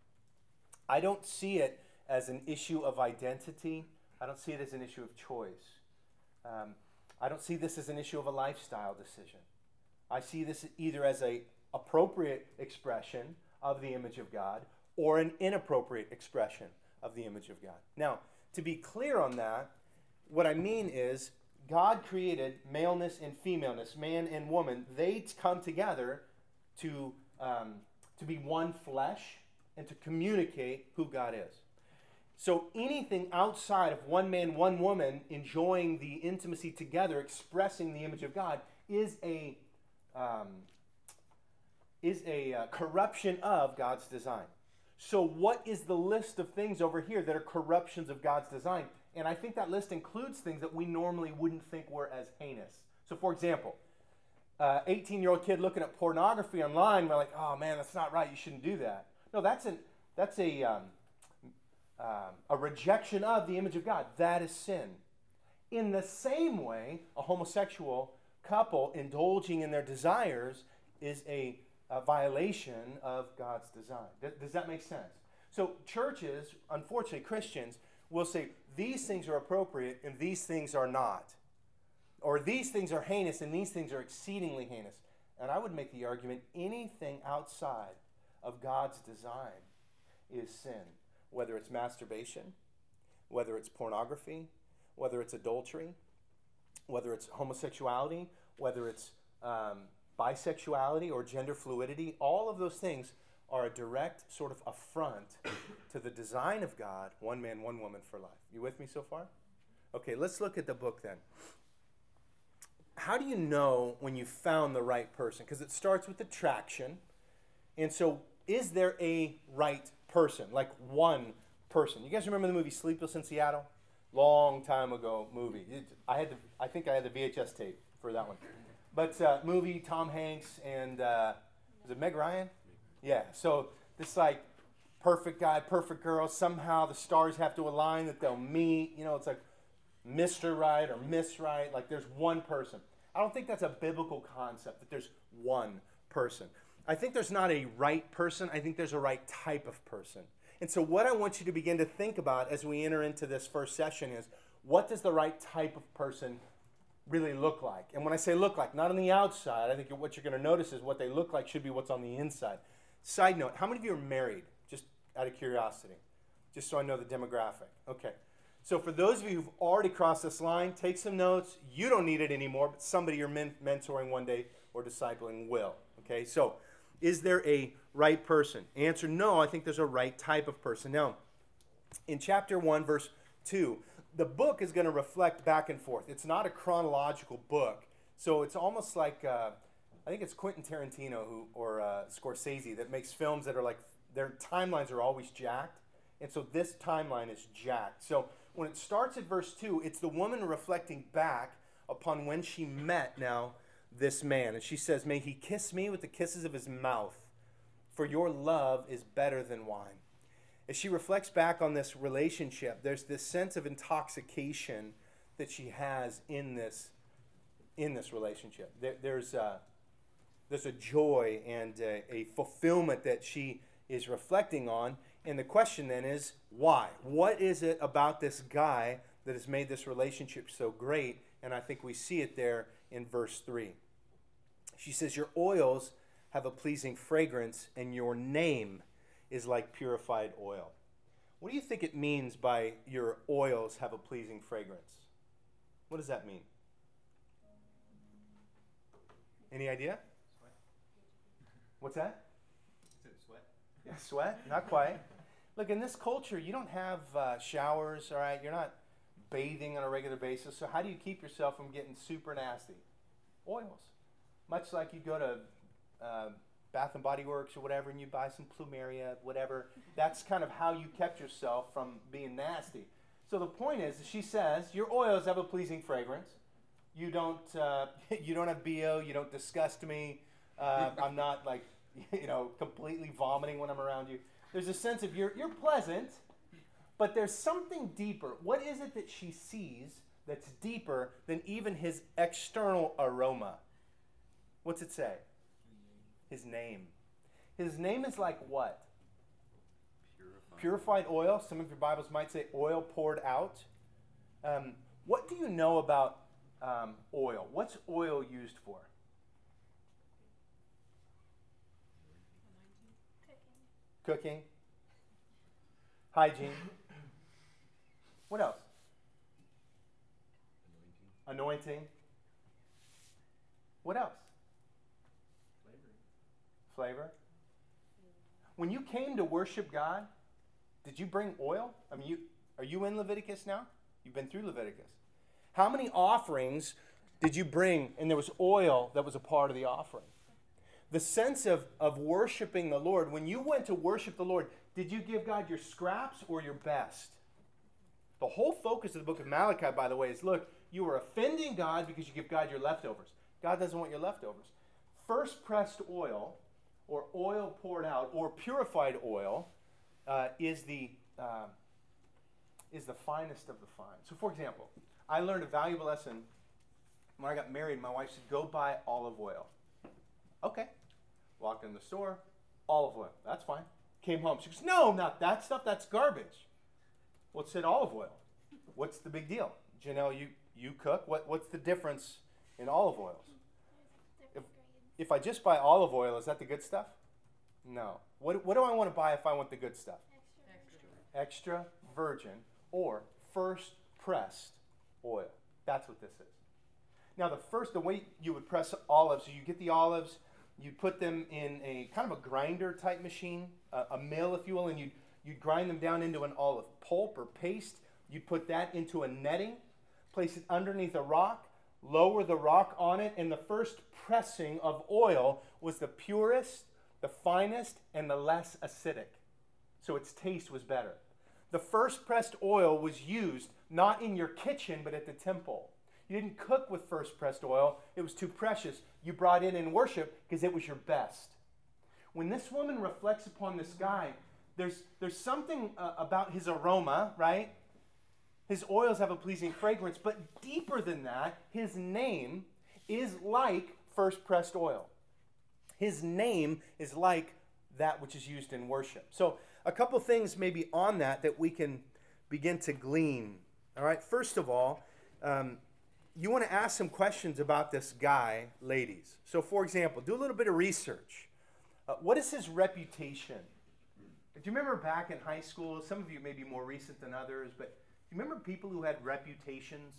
I don't see it as an issue of identity. I don't see it as an issue of choice. Um, I don't see this as an issue of a lifestyle decision. I see this either as an appropriate expression of the image of God or an inappropriate expression of the image of God. Now, to be clear on that, what I mean is God created maleness and femaleness, man and woman. They come together to, um, to be one flesh and to communicate who God is. So anything outside of one man, one woman enjoying the intimacy together, expressing the image of God, is a um, is a uh, corruption of God's design. So what is the list of things over here that are corruptions of God's design? And I think that list includes things that we normally wouldn't think were as heinous. So for example, uh, eighteen-year-old kid looking at pornography online, we're like, oh man, that's not right, you shouldn't do that. No, that's an that's a um, um, a rejection of the image of God. That is sin. In the same way, a homosexual couple indulging in their desires is a, a violation of God's design. Does, does that make sense? So churches, unfortunately Christians, will say these things are appropriate and these things are not. Or these things are heinous and these things are exceedingly heinous. And I would make the argument anything outside of God's design is sin. Whether it's masturbation, whether it's pornography, whether it's adultery, whether it's homosexuality, whether it's um, bisexuality or gender fluidity, all of those things are a direct sort of affront to the design of God, one man, one woman for life. You with me so far? Okay, let's look at the book then. How do you know when you found the right person? Because it starts with attraction. And so is there a right person, like one person? You guys remember the movie Sleepless in Seattle? Long time ago movie. It, I had the, I think I had the V H S tape for that one. But uh, movie, Tom Hanks and, uh, was it Meg Ryan? Yeah, so this like perfect guy, perfect girl, somehow the stars have to align that they'll meet. You know, it's like Mister Right or Miss Right. Like there's one person. I don't think that's a biblical concept, that there's one person. I think there's not a right person. I think there's a right type of person. And so what I want you to begin to think about as we enter into this first session is, what does the right type of person really look like? And when I say look like, not on the outside, I think what you're going to notice is what they look like should be what's on the inside. Side note, how many of you are married? Just out of curiosity. Just so I know the demographic. Okay. So for those of you who've already crossed this line, take some notes. You don't need it anymore, but somebody you're men- mentoring one day or discipling will. Okay. So is there a right person? Answer, no, I think there's a right type of person. Now, in chapter one, verse two, the book is going to reflect back and forth. It's not a chronological book. So it's almost like... Uh, I think it's Quentin Tarantino who, or uh, Scorsese that makes films that are like, their timelines are always jacked. And so this timeline is jacked. So when it starts at verse two, it's the woman reflecting back upon when she met now this man. And she says, may he kiss me with the kisses of his mouth, for your love is better than wine. As she reflects back on this relationship, there's this sense of intoxication that she has in this, in this relationship. There, there's... Uh, There's a joy and a, a fulfillment that she is reflecting on. And the question then is, why? What is it about this guy that has made this relationship so great? And I think we see it there in verse three. She says, your oils have a pleasing fragrance, and your name is like purified oil. What do you think it means by your oils have a pleasing fragrance? What does that mean? Any idea? What's that? Is it sweat? Yeah, sweat? Not quite. Look, in this culture, you don't have uh, showers, all right? You're not bathing on a regular basis. So how do you keep yourself from getting super nasty? Oils. Much like you go to uh, Bath and Body Works or whatever, and you buy some Plumeria, whatever. That's kind of how you kept yourself from being nasty. So the point is, she says, your oils have a pleasing fragrance. You don't, uh, you don't have B O. You don't disgust me. Uh, I'm not like, you know, completely vomiting when I'm around you. There's a sense of you're you're pleasant, but there's something deeper. What is it that she sees that's deeper than even his external aroma? What's it say? His name. His name is like what? Purified. Purified oil. Some of your Bibles might say oil poured out. Um, what do you know about um, oil? What's oil used for? Cooking, hygiene. What else? Anointing. Anointing. What else? Flavoring. Flavor. When you came to worship God, did you bring oil? I mean, you are you in Leviticus now? You've been through Leviticus. How many offerings did you bring? And there was oil that was a part of the offering. The sense of, of worshiping the Lord, when you went to worship the Lord, did you give God your scraps or your best? The whole focus of the book of Malachi, by the way, is look, you are offending God because you give God your leftovers. God doesn't want your leftovers. First pressed oil, or oil poured out, or purified oil, uh, is the uh, is the finest of the fine. So, for example, I learned a valuable lesson when I got married. My wife said, "Go buy olive oil." Okay. Walked in the store, olive oil. That's fine. Came home. She goes, no, not that stuff. That's garbage. Well, it said olive oil. What's the big deal? Janelle, you, you cook. What, what's the difference in olive oils? If, if I just buy olive oil, is that the good stuff? No. What, what do I want to buy if I want the good stuff? Extra. Extra virgin or first pressed oil. That's what this is. Now, the first, the way you would press olives, so you get the olives, you put them in a kind of a grinder type machine, a, a mill, if you will, and you'd, you'd grind them down into an olive pulp or paste. You'd put that into a netting, place it underneath a rock, lower the rock on it, and the first pressing of oil was the purest, the finest, and the less acidic. So its taste was better. The first pressed oil was used not in your kitchen, but at the temple. You didn't cook with first pressed oil. It was too precious. You brought it in worship because it was your best. When this woman reflects upon this guy, there's, there's something uh, about his aroma, right? His oils have a pleasing fragrance, but deeper than that, his name is like first pressed oil. His name is like that which is used in worship. So a couple things maybe on that that we can begin to glean. All right, first of all, um, you want to ask some questions about this guy, ladies. So for example, do a little bit of research. Uh, what is his reputation? Do you remember back in high school, some of you may be more recent than others, but do you remember people who had reputations?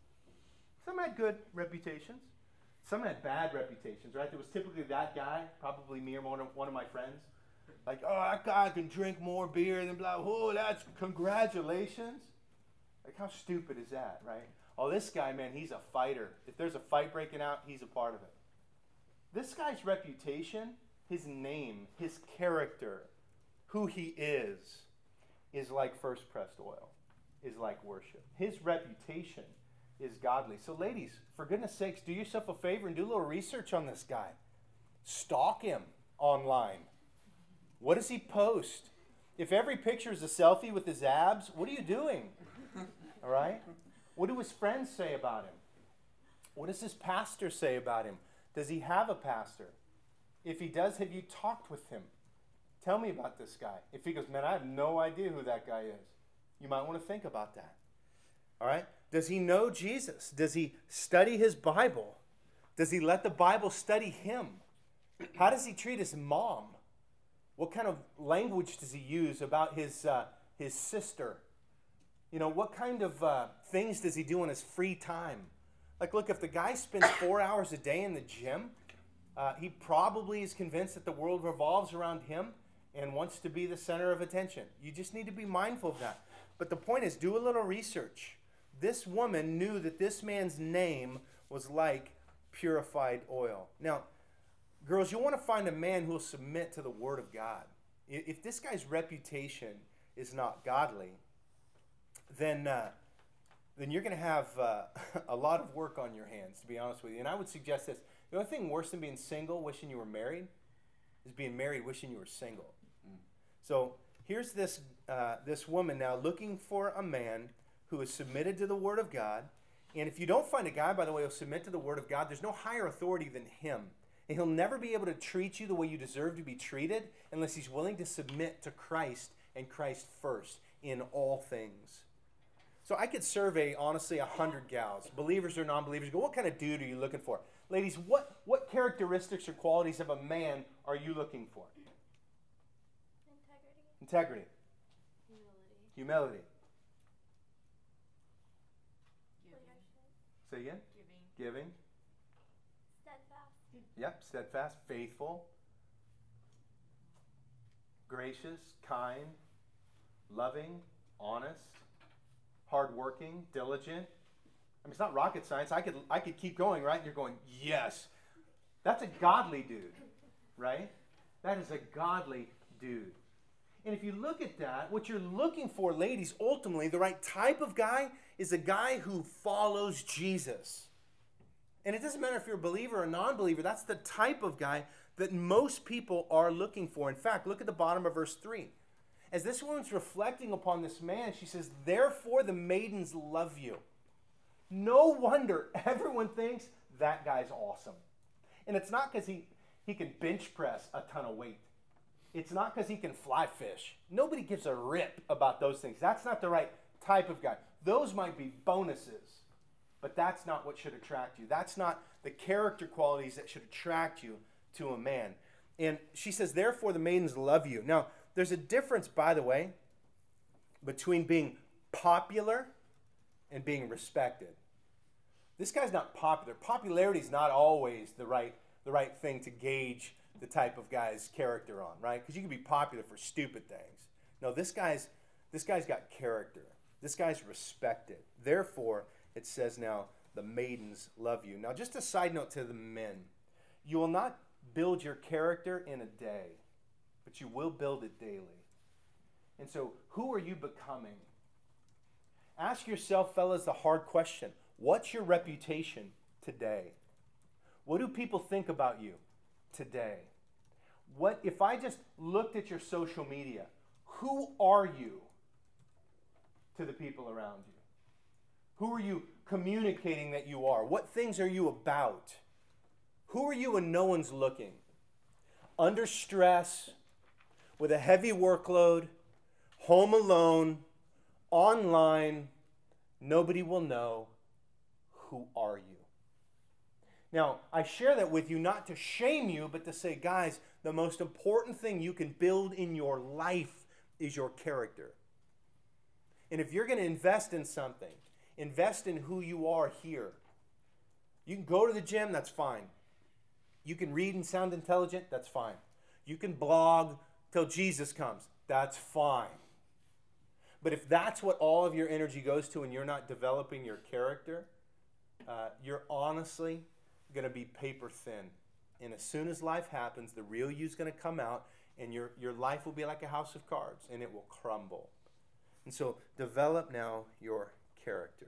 Some had good reputations. Some had bad reputations, right? There was typically that guy, probably me or one of, one of my friends. Like, oh, that guy can drink more beer than blah, oh, that's congratulations. Like, how stupid is that, right? Oh, this guy, man, he's a fighter. If there's a fight breaking out, he's a part of it. This guy's reputation, his name, his character, who he is, is like first pressed oil, is like worship. His reputation is godly. So ladies, for goodness sakes, do yourself a favor and do a little research on this guy. Stalk him online. What does he post? If every picture is a selfie with his abs, what are you doing? All right? What do his friends say about him? What does his pastor say about him? Does he have a pastor? If he does, have you talked with him? Tell me about this guy. If he goes, man, I have no idea who that guy is, you might want to think about that. All right? Does he know Jesus? Does he study his Bible? Does he let the Bible study him? How does he treat his mom? What kind of language does he use about his, uh, his sister? You know, what kind of uh, things does he do in his free time? Like, look, if the guy spends four hours a day in the gym, uh, he probably is convinced that the world revolves around him and wants to be the center of attention. You just need to be mindful of that. But the point is, do a little research. This woman knew that this man's name was like purified oil. Now, girls, you want to find a man who will submit to the Word of God. If this guy's reputation is not godly, then uh, then you're going to have uh, a lot of work on your hands, to be honest with you. And I would suggest this. The only thing worse than being single, wishing you were married, is being married, wishing you were single. Mm. So here's this, uh, this woman now looking for a man who is submitted to the Word of God. And if you don't find a guy, by the way, who'll submit to the Word of God, there's no higher authority than him. And he'll never be able to treat you the way you deserve to be treated unless he's willing to submit to Christ and Christ first in all things. So I could survey, honestly, a hundred gals, believers or non-believers. Go, what kind of dude are you looking for? Ladies, what, what characteristics or qualities of a man are you looking for? Integrity. Integrity. Humility. Humility. Leadership. Say again? Giving. Giving. Steadfast. Yep, steadfast, faithful, gracious, kind, loving, honest, hardworking, diligent. I mean, it's not rocket science. I could I could keep going, right? And you're going, yes. That's a godly dude, right? That is a godly dude. And if you look at that, what you're looking for, ladies, ultimately, the right type of guy is a guy who follows Jesus. And it doesn't matter if you're a believer or a non-believer. That's the type of guy that most people are looking for. In fact, look at the bottom of verse three. As this woman's reflecting upon this man, she says, therefore the maidens love you. No wonder everyone thinks that guy's awesome. And it's not because he, he can bench press a ton of weight. It's not because he can fly fish. Nobody gives a rip about those things. That's not the right type of guy. Those might be bonuses. But that's not what should attract you. That's not the character qualities that should attract you to a man. And she says, therefore the maidens love you. Now, there's a difference, by the way, between being popular and being respected. This guy's not popular. Popularity is not always the right the right thing to gauge the type of guy's character on, right? Because you can be popular for stupid things. No, this guy's this guy's got character. This guy's respected. Therefore, it says now, the maidens love you. Now, just a side note to the men. You will not build your character in a day, but you will build it daily. And so, who are you becoming? Ask yourself, fellas, the hard question. What's your reputation today? What do people think about you today? What if I just looked at your social media? Who are you to the people around you? Who are you communicating that you are? What things are you about? Who are you when no one's looking? Under stress, with a heavy workload, home alone, online, nobody will know. Who are you? Now, I share that with you not to shame you, but to say, guys, the most important thing you can build in your life is your character. And if you're going to invest in something, invest in who you are here. You can go to the gym, that's fine. You can read and sound intelligent, that's fine. You can blog till Jesus comes, that's fine. But if that's what all of your energy goes to and you're not developing your character, uh, you're honestly going to be paper thin. And as soon as life happens, the real you's going to come out, and your, your life will be like a house of cards, and it will crumble. And so develop now your character.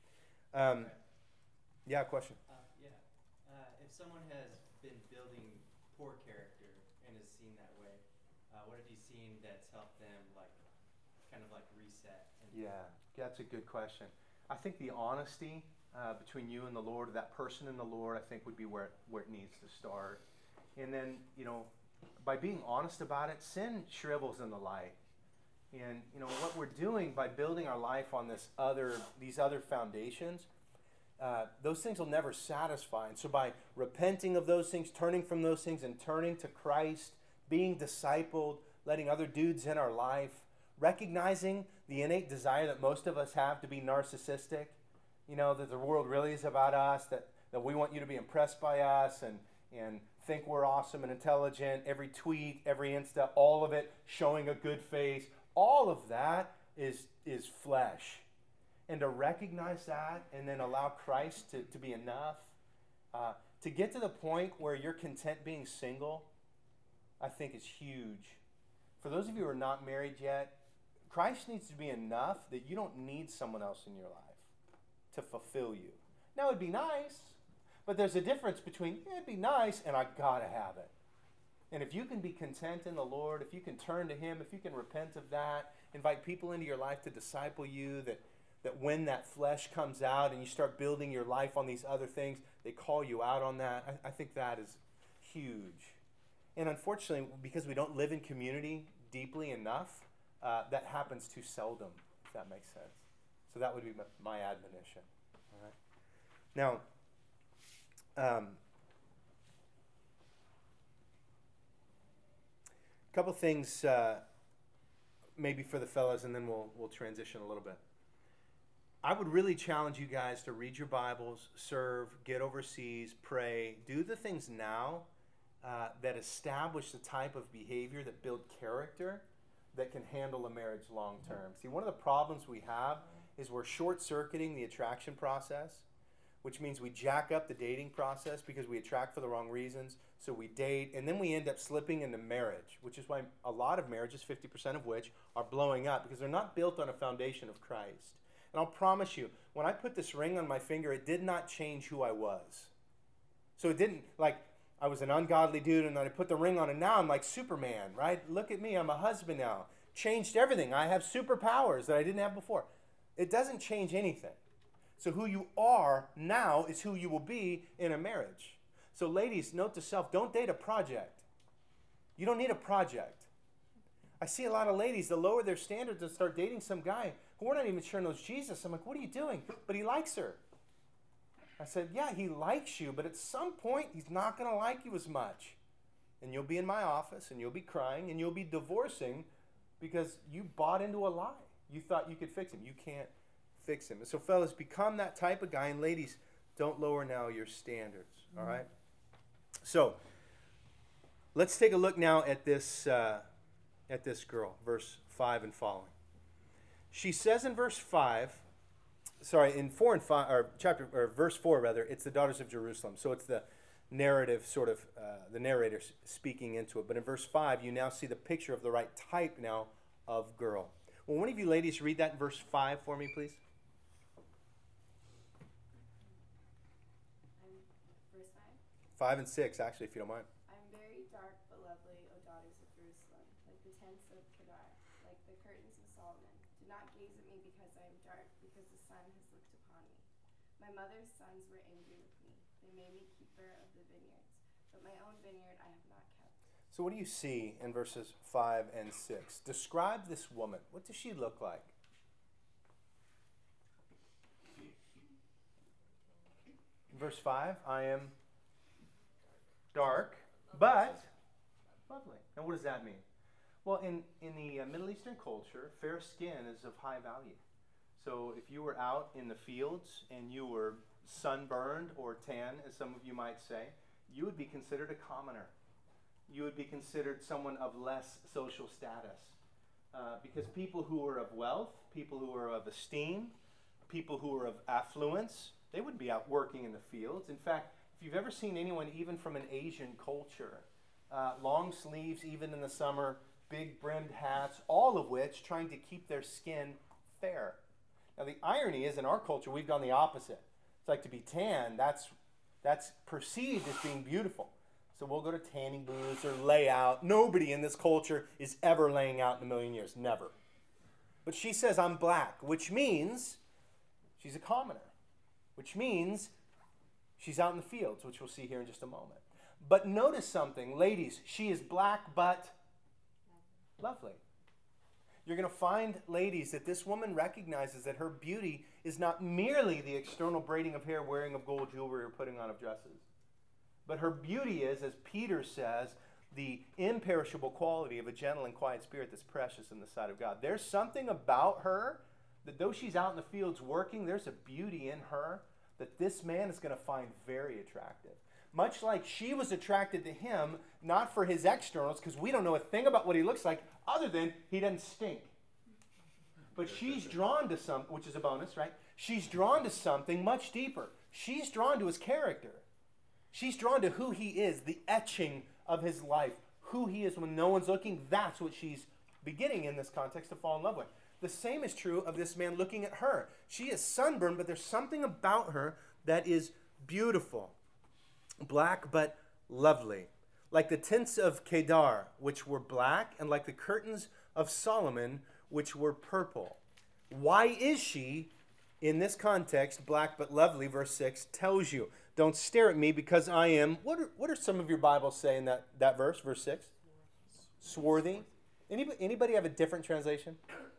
Um, yeah, question? Uh, yeah. Uh, if someone has been building poor character and is seen that way, uh, what have you seen that's helped them, like, kind of like reset? And Yeah, that's a good question. I think the honesty uh, between you and the Lord, or that person and the Lord, I think would be where, where it needs to start. And then, you know, by being honest about it, sin shrivels in the light. And, you know, what we're doing by building our life on this other, these other foundations, uh, those things will never satisfy. And so by repenting of those things, turning from those things and turning to Christ, being discipled, letting other dudes in our life, recognizing the innate desire that most of us have to be narcissistic, you know, that the world really is about us, that, that we want you to be impressed by us and, and think we're awesome and intelligent, every tweet, every Insta, all of it showing a good face. All of that is, is flesh. And to recognize that and then allow Christ to, to be enough, uh, to get to the point where you're content being single, I think is huge. For those of you who are not married yet, Christ needs to be enough that you don't need someone else in your life to fulfill you. Now, it'd be nice, but there's a difference between, yeah, it'd be nice and I gotta have it. And if you can be content in the Lord, if you can turn to Him, if you can repent of that, invite people into your life to disciple you, that, that when that flesh comes out and you start building your life on these other things, they call you out on that. I, I think that is huge. And unfortunately, because we don't live in community deeply enough, uh, that happens too seldom, if that makes sense. So that would be my, my admonition. All right. Now, um, a couple things uh, maybe for the fellas, and then we'll we'll transition a little bit. I would really challenge you guys to read your Bibles, serve, get overseas, pray, do the things now uh, that establish the type of behavior that build character that can handle a marriage long term. See, one of the problems we have is we're short-circuiting the attraction process, which means we jack up the dating process because we attract for the wrong reasons. So we date, and then we end up slipping into marriage, which is why a lot of marriages, fifty percent of which, are blowing up because they're not built on a foundation of Christ. And I'll promise you, when I put this ring on my finger, it did not change who I was. So it didn't, like, I was an ungodly dude, and then I put the ring on, and now I'm like Superman, right? Look at me, I'm a husband now. Changed everything. I have superpowers that I didn't have before. It doesn't change anything. So who you are now is who you will be in a marriage. So ladies, note to self, don't date a project. You don't need a project. I see a lot of ladies that lower their standards and start dating some guy who we're not even sure knows Jesus. I'm like, what are you doing? But he likes her. I said, yeah, he likes you, but at some point he's not going to like you as much. And you'll be in my office and you'll be crying and you'll be divorcing because you bought into a lie. You thought you could fix him. You can't fix him. And so fellas, become that type of guy. And ladies, Don't lower now your standards, all right? So, let's take a look now at this, uh, at this girl, verse five and following. She says in verse five, sorry, in four and five, or chapter, or verse four rather, it's the daughters of Jerusalem. So it's the narrative, sort of, uh, the narrator speaking into it. But in verse five, you now see the picture of the right type now of girl. Will one of you ladies read that in verse five for me, please? I'm, verse five. Five and six, actually, if you don't mind. I'm very dark but lovely, O daughters of Jerusalem, like the tents of Kedar, like the curtains of Solomon. Do not gaze at me because I am dark, because the sun has looked upon me. My mother's sons were angry with me. They made me keeper of the vineyards, but my own vineyard I have not kept. So what do you see in verses five and six? Describe this woman. What does she look like? Verse five, I am dark, but lovely. And what does that mean? Well, in, in the uh, Middle Eastern culture, fair skin is of high value. So if you were out in the fields and you were sunburned or tan, as some of you might say, you would be considered a commoner. You would be considered someone of less social status. Uh, because people who are of wealth, people who are of esteem, people who are of affluence, they would be out working in the fields. In fact, if you've ever seen anyone, even from an Asian culture, uh, long sleeves, even in the summer, big brimmed hats, all of which trying to keep their skin fair. Now, the irony is in our culture, we've gone the opposite. It's like to be tan, that's, that's perceived as being beautiful. So we'll go to tanning booths or lay out. Nobody in this culture is ever laying out in a million years. Never. But she says, I'm black, which means she's a commoner, which means she's out in the fields, which we'll see here in just a moment. But notice something, ladies, she is black but lovely. You're going to find, ladies, that this woman recognizes that her beauty is not merely the external braiding of hair, wearing of gold jewelry, or putting on of dresses. But her beauty is, as Peter says, the imperishable quality of a gentle and quiet spirit that's precious in the sight of God. There's something about her that though she's out in the fields working, there's a beauty in her that this man is going to find very attractive. Much like she was attracted to him, not for his externals, because we don't know a thing about what he looks like, other than he doesn't stink. But she's drawn to something, which is a bonus, right? She's drawn to something much deeper. She's drawn to his character. She's drawn to who he is, the etching of his life, who he is when no one's looking. That's what she's beginning in this context to fall in love with. The same is true of this man looking at her. She is sunburned, but there's something about her that is beautiful. Black but lovely. Like the tents of Kedar, which were black, and like the curtains of Solomon, which were purple. Why is she, in this context, black but lovely? Verse six tells you. Don't stare at me because I am, what are, what are some of your Bibles say in that, that verse, verse six? Swarthy. Anybody, anybody have a different translation?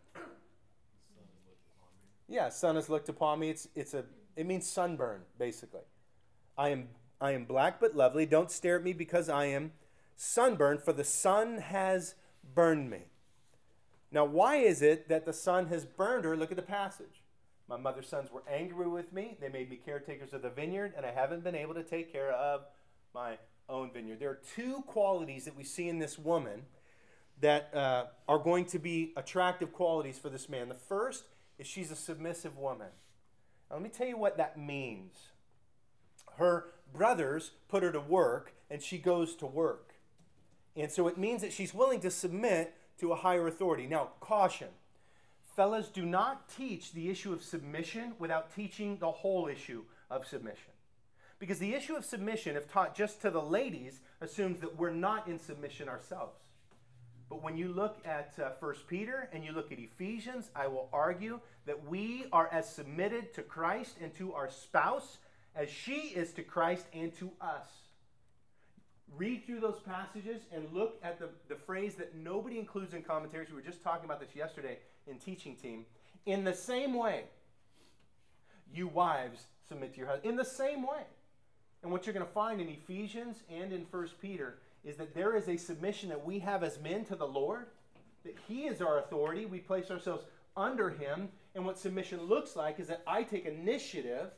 Yeah, sun has looked upon me. It's, it's a, it means sunburn, basically. I am, I am black but lovely. Don't stare at me because I am sunburned, for the sun has burned me. Now, why is it that the sun has burned her? Look at the passage. My mother's sons were angry with me. They made me caretakers of the vineyard, and I haven't been able to take care of my own vineyard. There are two qualities that we see in this woman that uh, are going to be attractive qualities for this man. The first is she's a submissive woman. Now, let me tell you what that means. Her brothers put her to work, and she goes to work. And so it means that she's willing to submit to a higher authority. Now, caution. Fellas, do not teach the issue of submission without teaching the whole issue of submission. Because the issue of submission, if taught just to the ladies, assumes that we're not in submission ourselves. But when you look at uh, First Peter and you look at Ephesians, I will argue that we are as submitted to Christ and to our spouse as she is to Christ and to us. Read through those passages and look at the, the phrase that nobody includes in commentaries. We were just talking about this yesterday in teaching team. In the same way, you wives submit to your husband. In the same way. And what you're going to find in Ephesians and in First Peter is that there is a submission that we have as men to the Lord, that he is our authority. We place ourselves under him. And what submission looks like is that I take initiative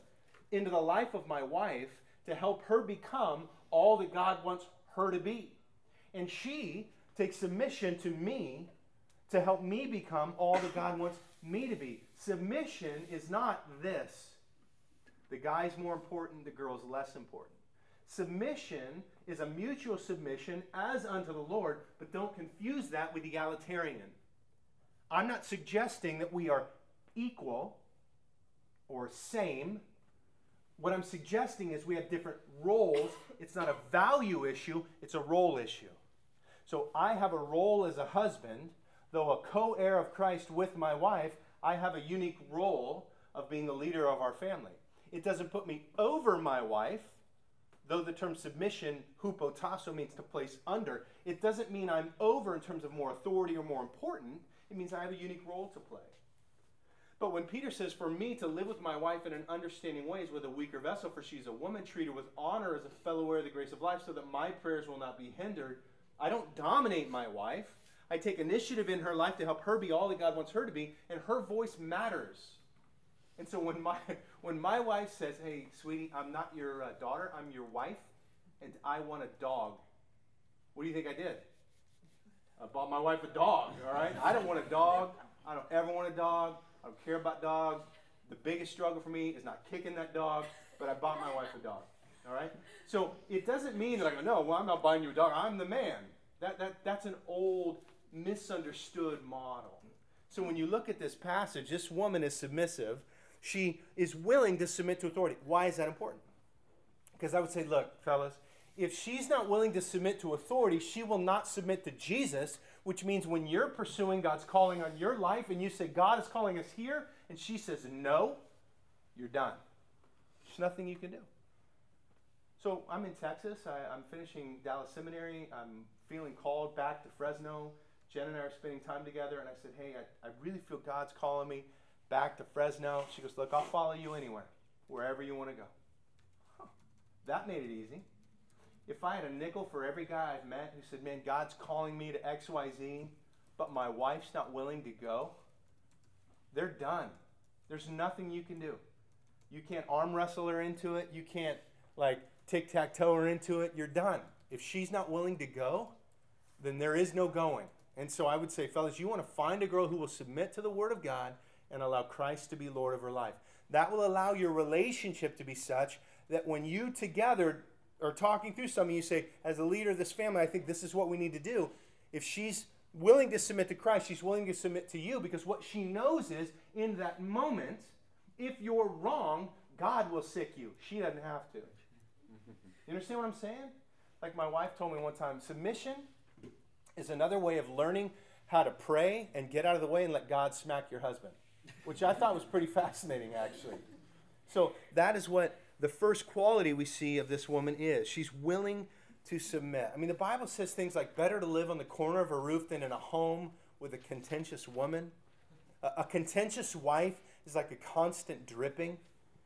into the life of my wife to help her become all that God wants her to be. And she takes submission to me to help me become all that God wants me to be. Submission is not this. The guy's more important, the girl's less important. Submission is a mutual submission as unto the Lord, but don't confuse that with egalitarian. I'm not suggesting that we are equal or same. What I'm suggesting is we have different roles. It's not a value issue, it's a role issue. So I have a role as a husband, though a co-heir of Christ with my wife, I have a unique role of being the leader of our family. It doesn't put me over my wife, though the term submission, hupotasso, means to place under. It doesn't mean I'm over in terms of more authority or more important. It means I have a unique role to play. But when Peter says, for me to live with my wife in an understanding way is with a weaker vessel, for she's a woman, treat her with honor as a fellow heir of the grace of life, so that my prayers will not be hindered. I don't dominate my wife. I take initiative in her life to help her be all that God wants her to be, and her voice matters. And so when my when my wife says, hey, sweetie, I'm not your uh, daughter, I'm your wife, and I want a dog, what do you think I did? I bought my wife a dog, all right? I don't want a dog. I don't ever want a dog. I don't care about dogs. The biggest struggle for me is not kicking that dog, but I bought my wife a dog, all right? So it doesn't mean that I go, no, well, I'm not buying you a dog. I'm the man. That, that, that's an old, misunderstood model. So when you look at this passage, this woman is submissive. She is willing to submit to authority. Why is that important? Because I would say, look, fellas, if she's not willing to submit to authority, she will not submit to Jesus, which means when you're pursuing God's calling on your life and you say, God is calling us here, and she says no, you're done. There's nothing you can do. So I'm in Texas. I, I'm finishing Dallas Seminary. I'm feeling called back to Fresno. Jen and I are spending time together, and I said, hey, I, I really feel God's calling me back to Fresno. She goes, look, I'll follow you anywhere, wherever you want to go. Huh. That made it easy. If I had a nickel for every guy I've met who said, man, God's calling me to X Y Z, but my wife's not willing to go, they're done. There's nothing you can do. You can't arm wrestle her into it. You can't, like, tic-tac-toe her into it. You're done. If she's not willing to go, then there is no going. And so I would say, fellas, you want to find a girl who will submit to the Word of God and allow Christ to be Lord of her life. That will allow your relationship to be such that when you together are talking through something, you say, as a leader of this family, I think this is what we need to do. If she's willing to submit to Christ, she's willing to submit to you, because what she knows is, in that moment, if you're wrong, God will sick you. She doesn't have to. You understand what I'm saying? Like my wife told me one time, submission is another way of learning how to pray and get out of the way and let God smack your husband, which I thought was pretty fascinating, actually. So that is what the first quality we see of this woman is. She's willing to submit. I mean, the Bible says things like, better to live on the corner of a roof than in a home with a contentious woman. A, a contentious wife is like a constant dripping.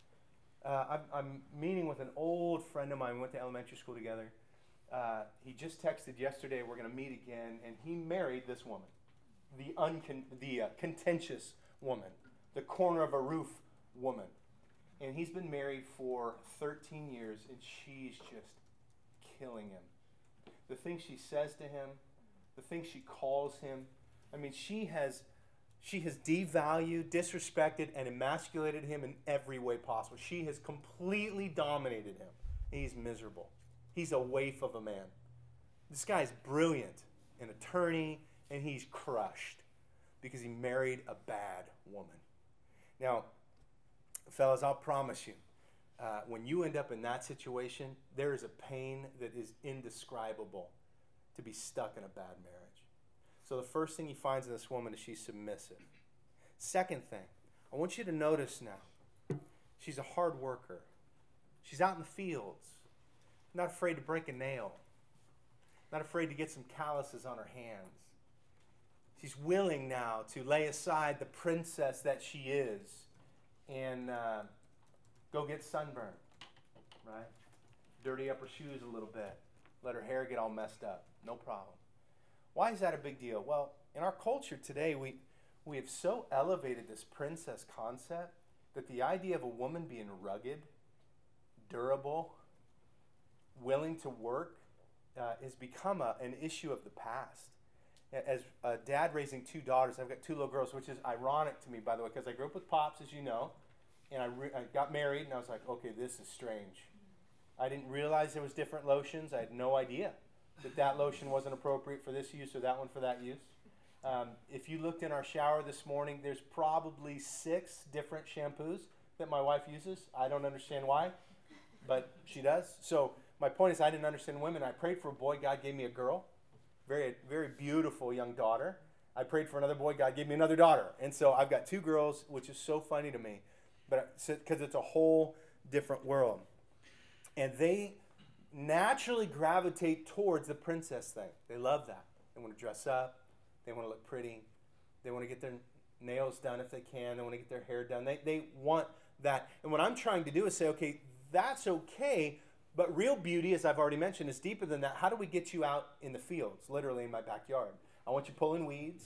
Uh, I'm, I'm meeting with an old friend of mine. We went to elementary school together. Uh, he just texted yesterday, we're going to meet again, and he married this woman, the, uncon- the uh, contentious woman, the corner of a roof woman. And he's been married for thirteen years, and she's just killing him. The things she says to him, the things she calls him. I mean, she has she has devalued, disrespected, and emasculated him in every way possible. She has completely dominated him. And he's miserable. He's a waif of a man. This guy's brilliant, an attorney, and he's crushed because he married a bad woman. Now, fellas, I'll promise you, uh, when you end up in that situation, there is a pain that is indescribable to be stuck in a bad marriage. So the first thing he finds in this woman is she's submissive. Second thing, I want you to notice now, she's a hard worker. She's out in the fields, not afraid to break a nail, not afraid to get some calluses on her hands. She's willing now to lay aside the princess that she is and uh, go get sunburned, right? Dirty up her shoes a little bit. Let her hair get all messed up. No problem. Why is that a big deal? Well, in our culture today, we, we have so elevated this princess concept that the idea of a woman being rugged durable, willing to work uh, has become a, an issue of the past. As a dad raising two daughters, I've got two little girls, which is ironic to me, by the way, because I grew up with Pops, as you know, and I, re- I got married, and I was like, okay, this is strange. I didn't realize there was different lotions. I had no idea that that lotion wasn't appropriate for this use or that one for that use. Um, if you looked in our shower this morning, there's probably six different shampoos that my wife uses. I don't understand why, but she does. So my point is, I didn't understand women. I prayed for a boy. God gave me a girl, very, very beautiful young daughter. I prayed for another boy. God gave me another daughter. And so I've got two girls, which is so funny to me, but because it's a whole different world. And they naturally gravitate towards the princess thing. They love that. They want to dress up. They want to look pretty. They want to get their nails done if they can. They want to get their hair done. They, they want that. And what I'm trying to do is say, okay, that's okay, but real beauty, as I've already mentioned, is deeper than that. How do we get you out in the fields, literally in my backyard? I want you pulling weeds.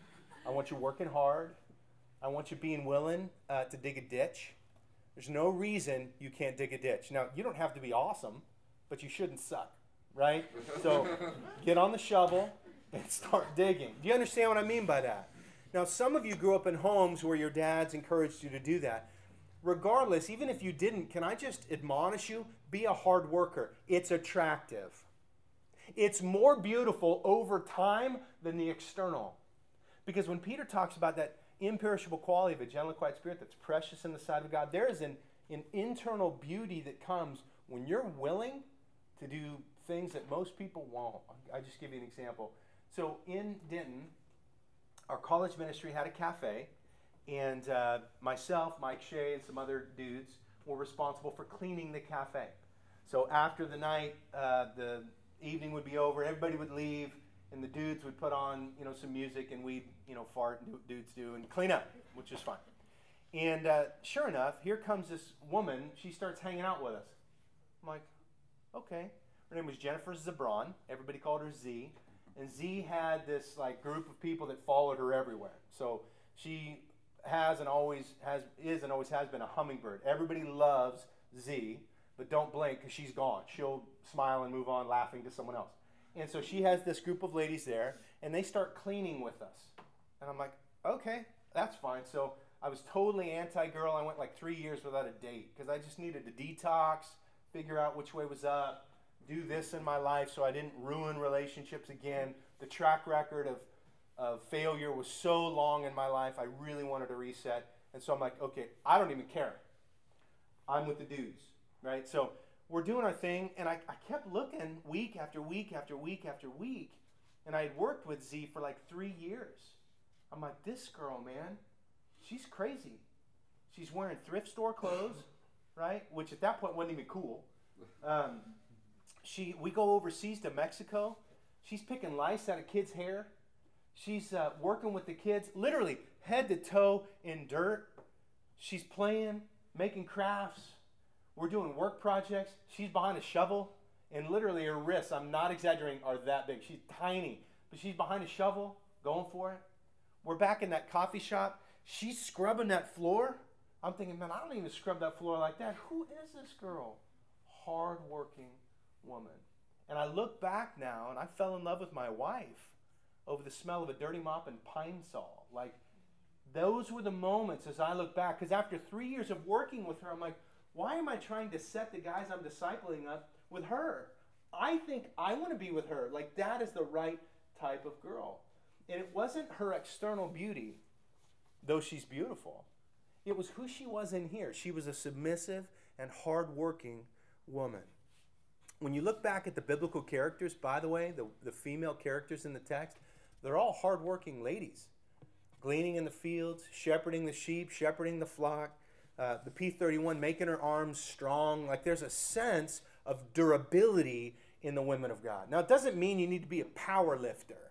I want you working hard. I want you being willing uh, to dig a ditch. There's no reason you can't dig a ditch. Now, you don't have to be awesome, but you shouldn't suck, right? So get on the shovel and start digging. Do you understand what I mean by that? Now, some of you grew up in homes where your dads encouraged you to do that. Regardless, even if you didn't, can I just admonish you? Be a hard worker. It's attractive. It's more beautiful over time than the external. Because when Peter talks about that imperishable quality of a gentle, quiet spirit that's precious in the sight of God, there is an, an internal beauty that comes when you're willing to do things that most people won't. I'll just give you an example. So in Denton, our college ministry had a cafe, and uh, myself, Mike Shea, and some other dudes were responsible for cleaning the cafe. So after the night, uh, the evening would be over, everybody would leave, and the dudes would put on, you know, some music, and we'd, you know, fart, and dudes do, and clean up, which is fun. And uh, sure enough, here comes this woman. She starts hanging out with us. I'm like, okay. Her name was Jennifer Zabron. Everybody called her Z. And Z had this like group of people that followed her everywhere. So she has and always has is and always has been a hummingbird. Everybody loves Z, but don't blink because she's gone. She'll smile and move on, laughing to someone else. And so she has this group of ladies there, and they start cleaning with us. And I'm like, okay, that's fine. So I was totally anti-girl. I went like three years without a date because I just needed to detox, figure out which way was up, do this in my life so I didn't ruin relationships again. The track record of, of failure was so long in my life, I really wanted to reset. And so I'm like, okay, I don't even care. I'm with the dudes, right? So we're doing our thing, and I, I kept looking week after week after week after week, and I had worked with Z for like three years. I'm like, this girl, man, she's crazy. She's wearing thrift store clothes, right? Which at that point wasn't even cool. Um, she, we go overseas to Mexico. She's picking lice out of kids' hair. She's uh, working with the kids, literally head to toe in dirt. She's playing, making crafts. We're doing work projects. She's behind a shovel, and literally her wrists, I'm not exaggerating, are that big. She's tiny, but she's behind a shovel, going for it. We're back in that coffee shop. She's scrubbing that floor. I'm thinking, man, I don't even scrub that floor like that. Who is this girl? Hard-working woman. And I look back now, and I fell in love with my wife over the smell of a dirty mop and Pine Sol. Like, those were the moments as I look back. Because after three years of working with her, I'm like, why am I trying to set the guys I'm discipling up with her? I think I want to be with her. Like, that is the right type of girl. And it wasn't her external beauty, though she's beautiful. It was who she was in here. She was a submissive and hardworking woman. When you look back at the biblical characters, by the way, the, the female characters in the text, they're all hardworking ladies. Gleaning in the fields, shepherding the sheep, shepherding the flock. Uh, the P thirty-one making her arms strong. Like there's a sense of durability in the women of God. Now, it doesn't mean you need to be a power lifter.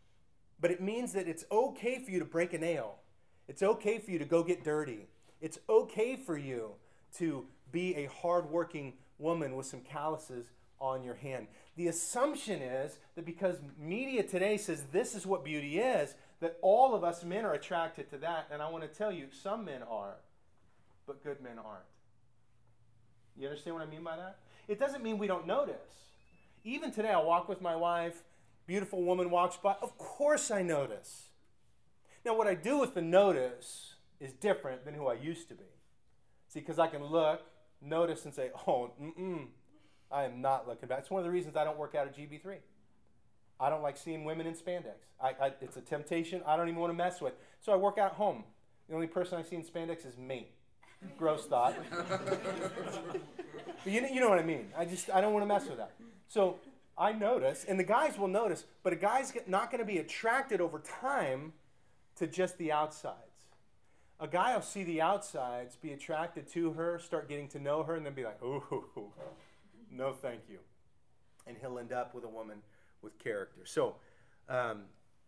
But it means that it's okay for you to break a nail. It's okay for you to go get dirty. It's okay for you to be a hardworking woman with some calluses on your hand. The assumption is that because media today says this is what beauty is, that all of us men are attracted to that. And I want to tell you, some men are, but good men aren't. You understand what I mean by that? It doesn't mean we don't notice. Even today, I'll walk with my wife. Beautiful woman walks by. Of course I notice. Now, what I do with the notice is different than who I used to be. See, because I can look, notice, and say, oh, mm-mm, I am not looking back. It's one of the reasons I don't work out at G B three. I don't like seeing women in spandex. I, I, it's a temptation I don't even want to mess with. So I work out at home. The only person I see in spandex is me. Gross thought. But you, you know what I mean. I just, I don't want to mess with that. So I notice, and the guys will notice, but a guy's not going to be attracted over time to just the outsides. A guy will see the outsides, be attracted to her, start getting to know her, and then be like, ooh, no thank you. And he'll end up with a woman with character. So, um,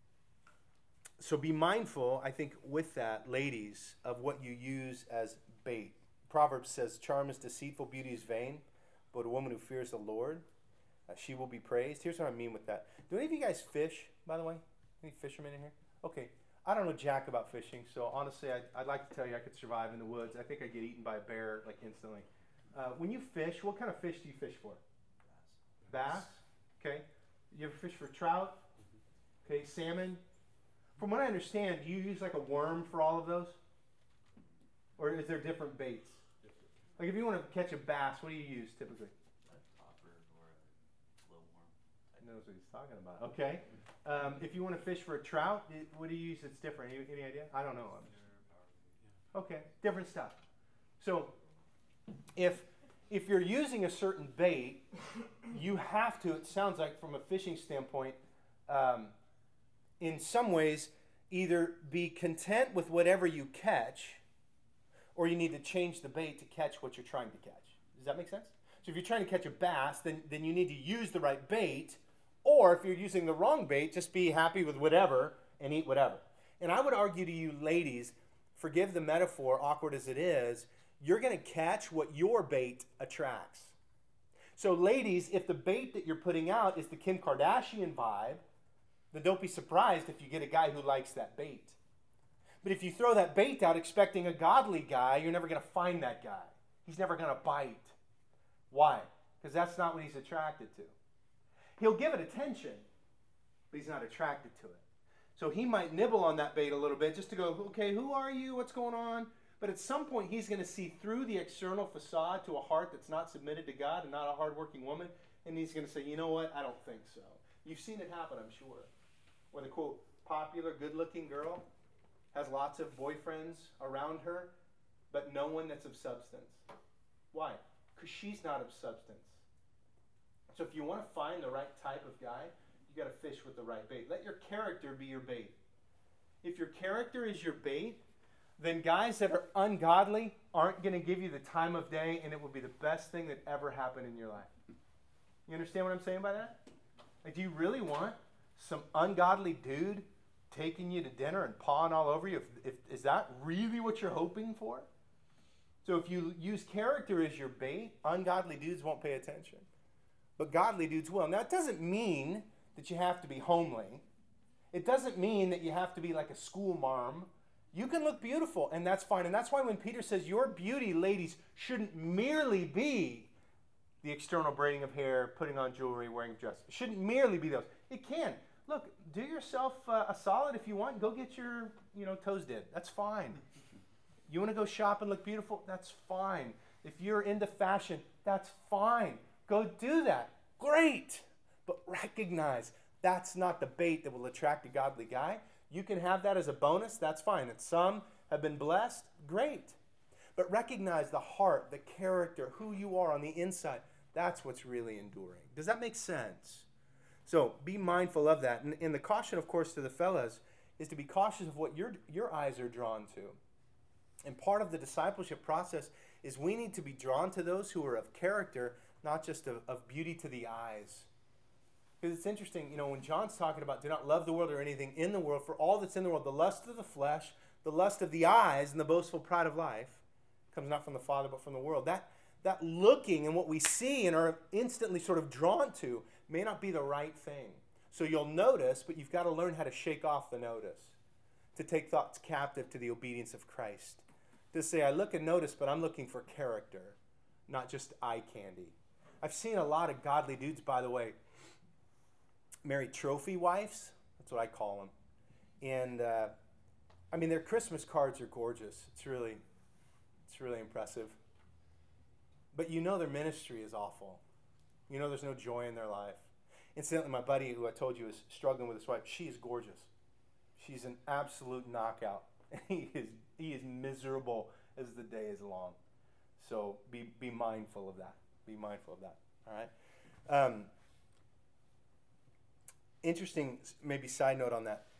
so be mindful, I think, with that, ladies, of what you use as bait. Proverbs says, charm is deceitful, beauty is vain, but a woman who fears the Lord, uh, she will be praised. Here's what I mean with that. Do any of you guys fish, by the way? Any fishermen in here? Okay. I don't know jack about fishing, so honestly, I'd, I'd like to tell you I could survive in the woods. I think I'd get eaten by a bear, like, instantly. Uh, when you fish, what kind of fish do you fish for? Bass. Bass? Okay. You ever fish for trout? Okay, salmon? From what I understand, do you use like a worm for all of those? Or is there different baits? Like if you want to catch a bass, what do you use typically? A popper or a glowworm. He knows what he's talking about. Okay. Um, if you want to fish for a trout, what do you use that's different? Any, any idea? I don't know. Okay, different stuff. So if if you're using a certain bait, you have to, it sounds like from a fishing standpoint, um, in some ways, either be content with whatever you catch, or you need to change the bait to catch what you're trying to catch. Does that make sense? So if you're trying to catch a bass, then, then you need to use the right bait, or if you're using the wrong bait, just be happy with whatever and eat whatever. And I would argue to you ladies, forgive the metaphor, awkward as it is, you're going to catch what your bait attracts. So ladies, if the bait that you're putting out is the Kim Kardashian vibe, then don't be surprised if you get a guy who likes that bait. But if you throw that bait out expecting a godly guy, you're never going to find that guy. He's never going to bite. Why? Because that's not what he's attracted to. He'll give it attention, but he's not attracted to it. So he might nibble on that bait a little bit just to go, okay, who are you? What's going on? But at some point, he's going to see through the external facade to a heart that's not submitted to God and not a hardworking woman, and he's going to say, you know what? I don't think so. You've seen it happen, I'm sure. When the, quote, popular, good-looking girl has lots of boyfriends around her, but no one that's of substance. Why? Because she's not of substance. So if you want to find the right type of guy, you got to fish with the right bait. Let your character be your bait. If your character is your bait, then guys that are ungodly aren't going to give you the time of day, and it will be the best thing that ever happened in your life. You understand what I'm saying by that? Like, do you really want some ungodly dude taking you to dinner and pawing all over you? If, if, is that really what you're hoping for? So if you use character as your bait, ungodly dudes won't pay attention. But godly dudes will. Now, it doesn't mean that you have to be homely. It doesn't mean that you have to be like a school marm. You can look beautiful, and that's fine. And that's why when Peter says your beauty, ladies, shouldn't merely be the external braiding of hair, putting on jewelry, wearing dresses. It shouldn't merely be those. It can. Look, do yourself uh, a solid if you want. Go get your, you know, toes did. That's fine. You want to go shop and look beautiful? That's fine. If you're into fashion, that's fine. Go do that. Great. But recognize that's not the bait that will attract a godly guy. You can have that as a bonus. That's fine. And some have been blessed. Great. But recognize the heart, the character, who you are on the inside. That's what's really enduring. Does that make sense? So be mindful of that. And, and the caution, of course, to the fellas is to be cautious of what your, your eyes are drawn to. And part of the discipleship process is we need to be drawn to those who are of character, not just of, of beauty to the eyes. Because it's interesting, you know, when John's talking about do not love the world or anything in the world, for all that's in the world, the lust of the flesh, the lust of the eyes, and the boastful pride of life comes not from the Father but from the world. That, that looking and what we see and are instantly sort of drawn to may not be the right thing. So you'll notice, but you've got to learn how to shake off the notice, to take thoughts captive to the obedience of Christ. To say, I look and notice, but I'm looking for character. not just eye candy. I've seen a lot of godly dudes, by the way, marry trophy wives. That's what I call them. And, uh, I mean, their Christmas cards are gorgeous. It's really, it's really impressive. But you know their ministry is awful. You know there's no joy in their life. Incidentally, my buddy who I told you is struggling with his wife, she is gorgeous. She's an absolute knockout. He is he is miserable as the day is long. So be be mindful of that. Be mindful of that. All right. Um, interesting, maybe side note on that.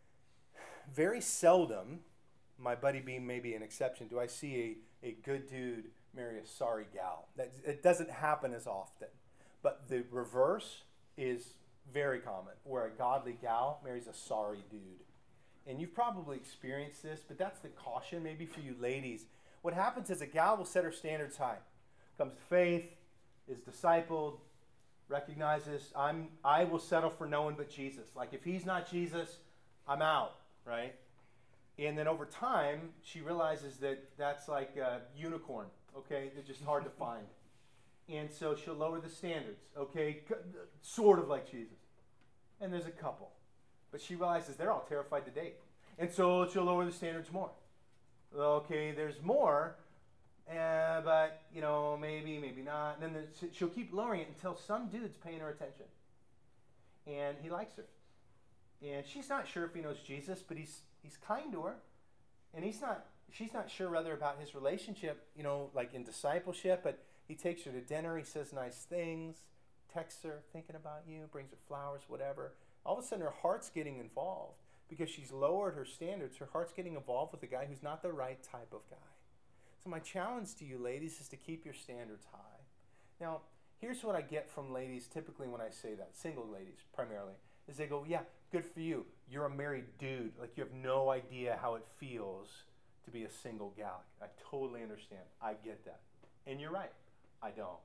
Very seldom, my buddy being maybe an exception, do I see a, a good dude marry a sorry gal. That it doesn't happen as often. But the reverse is very common, where a godly gal marries a sorry dude. And you've probably experienced this, but that's the caution maybe for you ladies. What happens is a gal will set her standards high. Comes to faith, is discipled, recognizes, I'm, I will settle for no one but Jesus. Like if he's not Jesus, I'm out, right? And then over time, she realizes that that's like a unicorn, okay? They're just hard to find. And so she'll lower the standards, okay? Sort of like Jesus. And there's a couple. But she realizes they're all terrified to date. And so she'll lower the standards more. Okay, there's more, uh, but, you know, maybe, maybe not. And then the, she'll keep lowering it until some dude's paying her attention. And he likes her. And she's not sure if he knows Jesus, but he's he's kind to her. And he's not, she's not sure rather about his relationship, you know, like in discipleship, but he takes her to dinner, he says nice things, texts her, thinking about you, brings her flowers, whatever. All of a sudden her heart's getting involved because she's lowered her standards. Her heart's getting involved with a guy who's not the right type of guy. So my challenge to you ladies is to keep your standards high. Now, here's what I get from ladies typically when I say that, single ladies primarily, is they go, yeah, good for you. You're a married dude. Like you have no idea how it feels to be a single gal. I totally understand. I get that. And you're right. I don't.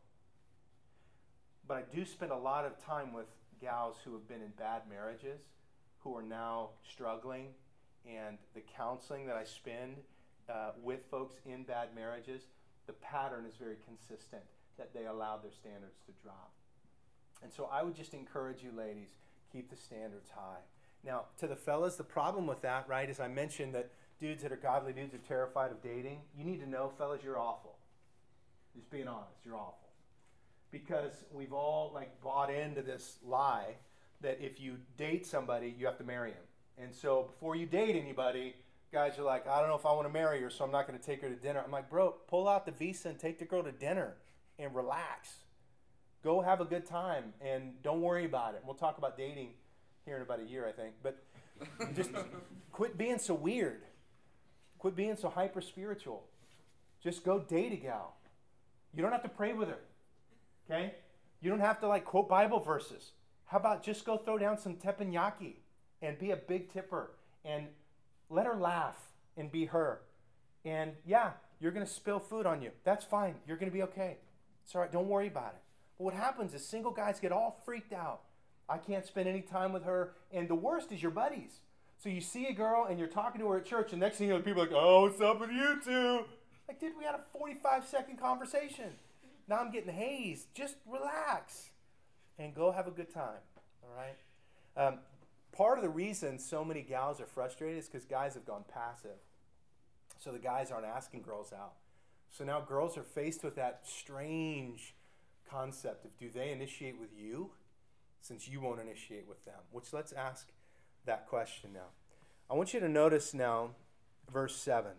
But I do spend a lot of time with gals who have been in bad marriages, who are now struggling, and the counseling that I spend uh, with folks in bad marriages, the pattern is very consistent, that they allow their standards to drop. And so I would just encourage you ladies, keep the standards high. Now, to the fellas, the problem with that, right, is I mentioned that dudes that are godly dudes are terrified of dating. You need to know, fellas, you're awful. Just being honest, you're awful. Because we've all like bought into this lie that if you date somebody, you have to marry him. And so before you date anybody, guys are like, I don't know if I want to marry her, so I'm not going to take her to dinner. I'm like, bro, pull out the visa and take the girl to dinner and relax. Go have a good time and don't worry about it. We'll talk about dating here in about a year, I think. But just quit being so weird. Quit being so hyper-spiritual. Just go date a gal. You don't have to pray with her. Okay? You don't have to like quote Bible verses. How about just go throw down some teppanyaki and be a big tipper and let her laugh and be her. And yeah, you're going to spill food on you. That's fine. You're going to be okay. It's all right. Don't worry about it. But what happens is single guys get all freaked out. I can't spend any time with her. And the worst is your buddies. So you see a girl and you're talking to her at church and next thing you know, people are like, oh, what's up with you two? Like, dude, we had a forty-five second conversation. Now I'm getting hazed. Just relax and go have a good time. All right? Um, part of the reason so many gals are frustrated is because guys have gone passive. So the guys aren't asking girls out. So now girls are faced with that strange concept of do they initiate with you since you won't initiate with them? Which let's ask that question now. I want you to notice now verse seven.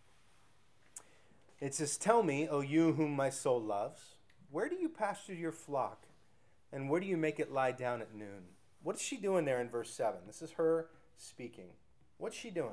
It says, tell me, O you whom my soul loves, where do you pasture your flock, and where do you make it lie down at noon? What is she doing there in verse seven? This is her speaking. What's she doing?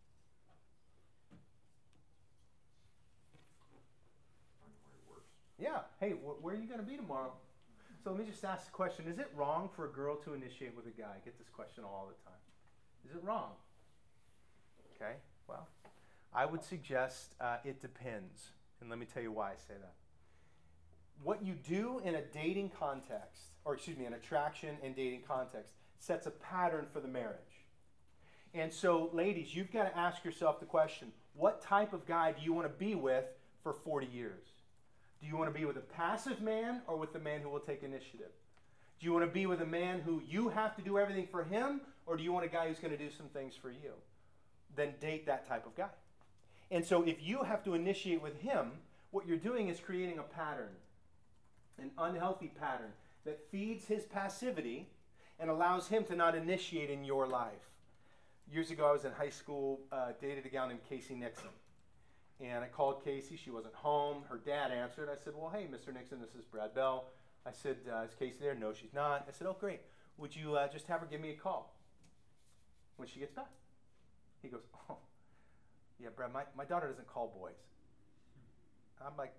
Yeah. Hey, wh- where are you going to be tomorrow? So let me just ask the question. Is it wrong for a girl to initiate with a guy? I get this question all the time. Is it wrong? Okay, well, I would suggest uh, it depends. And let me tell you why I say that. What you do in a dating context, or excuse me, an attraction and dating context, sets a pattern for the marriage. And so, ladies, you've got to ask yourself the question, what type of guy do you want to be with for forty years? Do you want to be with a passive man or with the man who will take initiative? Do you want to be with a man who you have to do everything for him, or do you want a guy who's going to do some things for you? Then date that type of guy. And so if you have to initiate with him, what you're doing is creating a pattern, an unhealthy pattern that feeds his passivity and allows him to not initiate in your life. Years ago, I was in high school, uh, dated a gal named Casey Nixon. And I called Casey. She wasn't home. Her dad answered. I said, well, hey, Mister Nixon, this is Brad Bell. I said, uh, is Casey there? No, she's not. I said, oh, great. Would you uh, just have her give me a call when she gets back? He goes, oh, yeah, Brad, my, my daughter doesn't call boys. I'm like,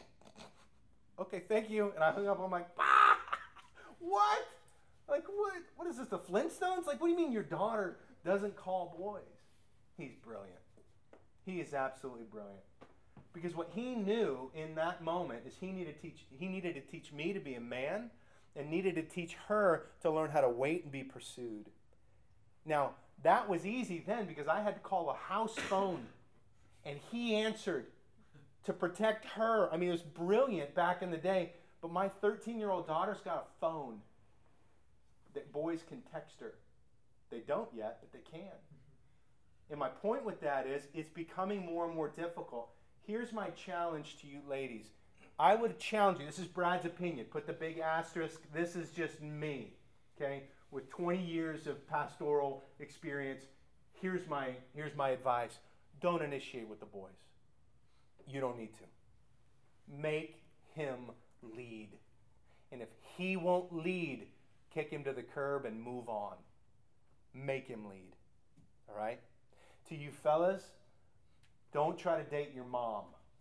okay, thank you. And I hung up. I'm like, ah, what? Like, what? What is this, the Flintstones? Like, what do you mean your daughter doesn't call boys? He's brilliant. He is absolutely brilliant. Because what he knew in that moment is he needed to teach, he needed to teach me to be a man and needed to teach her to learn how to wait and be pursued. Now, that was easy then because I had to call a house phone and he answered to protect her. I mean, it was brilliant back in the day. But my thirteen-year-old daughter's got a phone that boys can text her. They don't yet, but they can. And my point with that is it's becoming more and more difficult. Here's my challenge to you ladies. I would challenge you. This is Brad's opinion. Put the big asterisk. This is just me, okay? With twenty years of pastoral experience, here's my, here's my advice. Don't initiate with the boys. You don't need to. Make him lead. And if he won't lead, kick him to the curb and move on. Make him lead. All right? To you fellas, don't try to date your mom.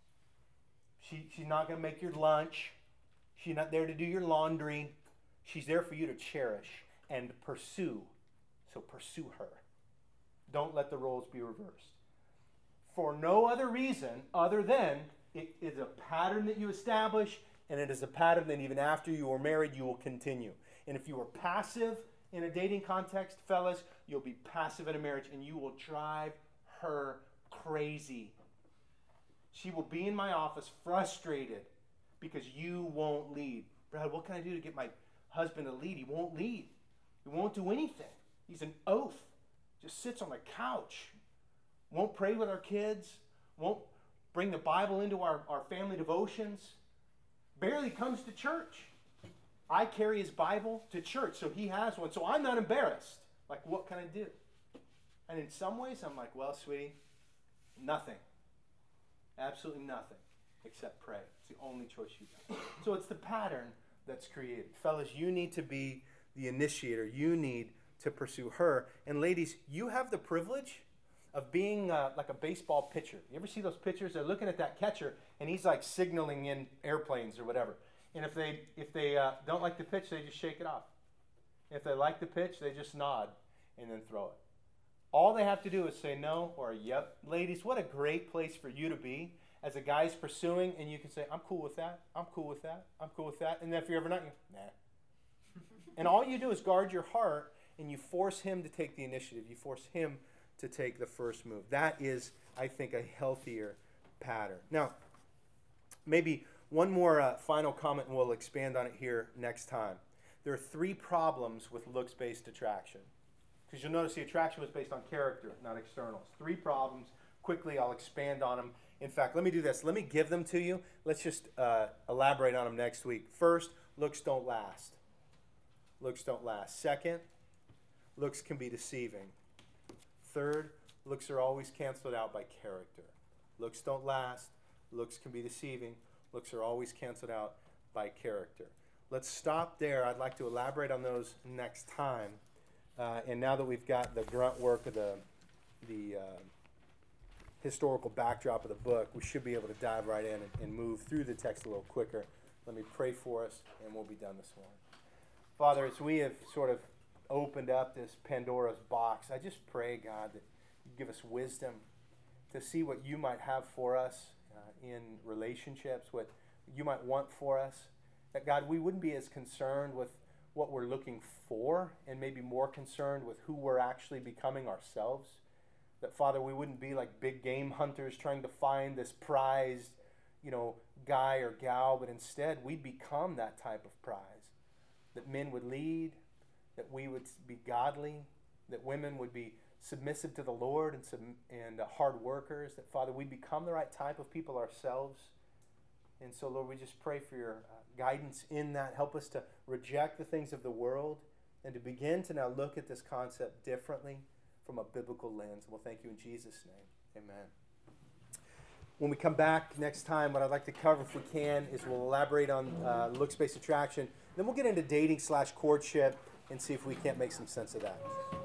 She, she's not going to make your lunch. She's not there to do your laundry. She's there for you to cherish and pursue. So pursue her. Don't let the roles be reversed. For no other reason other than it is a pattern that you establish, and it is a pattern that even after you are married, you will continue. And if you are passive in a dating context, fellas, you'll be passive in a marriage, and you will drive her crazy. She will be in my office frustrated because you won't lead. Brad, what can I do to get my husband to lead? He won't lead. He won't do anything. He's an oaf. Just sits on the couch. Won't pray with our kids. Won't bring the Bible into our, our family devotions. Barely comes to church. I carry his Bible to church, so he has one. So I'm not embarrassed. Like, what can I do? And in some ways, I'm like, well, sweetie, nothing. Absolutely nothing except pray. It's the only choice you got. So it's the pattern that's created. Fellas, you need to be the initiator. You need to pursue her. And ladies, you have the privilege of being uh, like a baseball pitcher. You ever see those pitchers? They're looking at that catcher, and he's like signaling in airplanes or whatever. And if they if they uh, don't like the pitch, they just shake it off. If they like the pitch, they just nod and then throw it. All they have to do is say no or yep. Ladies, what a great place for you to be as a guy's pursuing, and you can say, I'm cool with that, I'm cool with that, I'm cool with that. And then if you're ever not, you nah. And all you do is guard your heart, and you force him to take the initiative. You force him to take the first move. That is, I think, a healthier pattern. Now, maybe one more uh, final comment, and we'll expand on it here next time. There are three problems with looks-based attraction. Because you'll notice the attraction was based on character, not externals. Three problems. Quickly, I'll expand on them. In fact, let me do this. Let me give them to you. Let's just uh, elaborate on them next week. First, looks don't last. Looks don't last. Second, looks can be deceiving. Third, looks are always canceled out by character. Looks don't last. Looks can be deceiving. Looks are always canceled out by character. Let's stop there. I'd like to elaborate on those next time. Uh, and now that we've got the grunt work of the, the uh, historical backdrop of the book, we should be able to dive right in and, and move through the text a little quicker. Let me pray for us, and we'll be done this morning. Father, as we have sort of opened up this Pandora's box, I just pray, God, that you give us wisdom to see what you might have for us uh, in relationships, what you might want for us. That, God, we wouldn't be as concerned with what we're looking for and maybe more concerned with who we're actually becoming ourselves. That, Father, we wouldn't be like big game hunters trying to find this prized, you know, guy or gal, but instead we become that type of prize. That men would lead, that we would be godly, that women would be submissive to the Lord and sub- and uh, hard workers, that, Father, we become the right type of people ourselves. And so, Lord, we just pray for your uh, guidance in that. Help us to reject the things of the world and to begin to now look at this concept differently from a biblical lens. We'll thank you in Jesus' name. Amen. When we come back next time, what I'd like to cover, if we can, is we'll elaborate on uh, looks-based attraction. Then we'll get into dating slash courtship and see if we can't make some sense of that.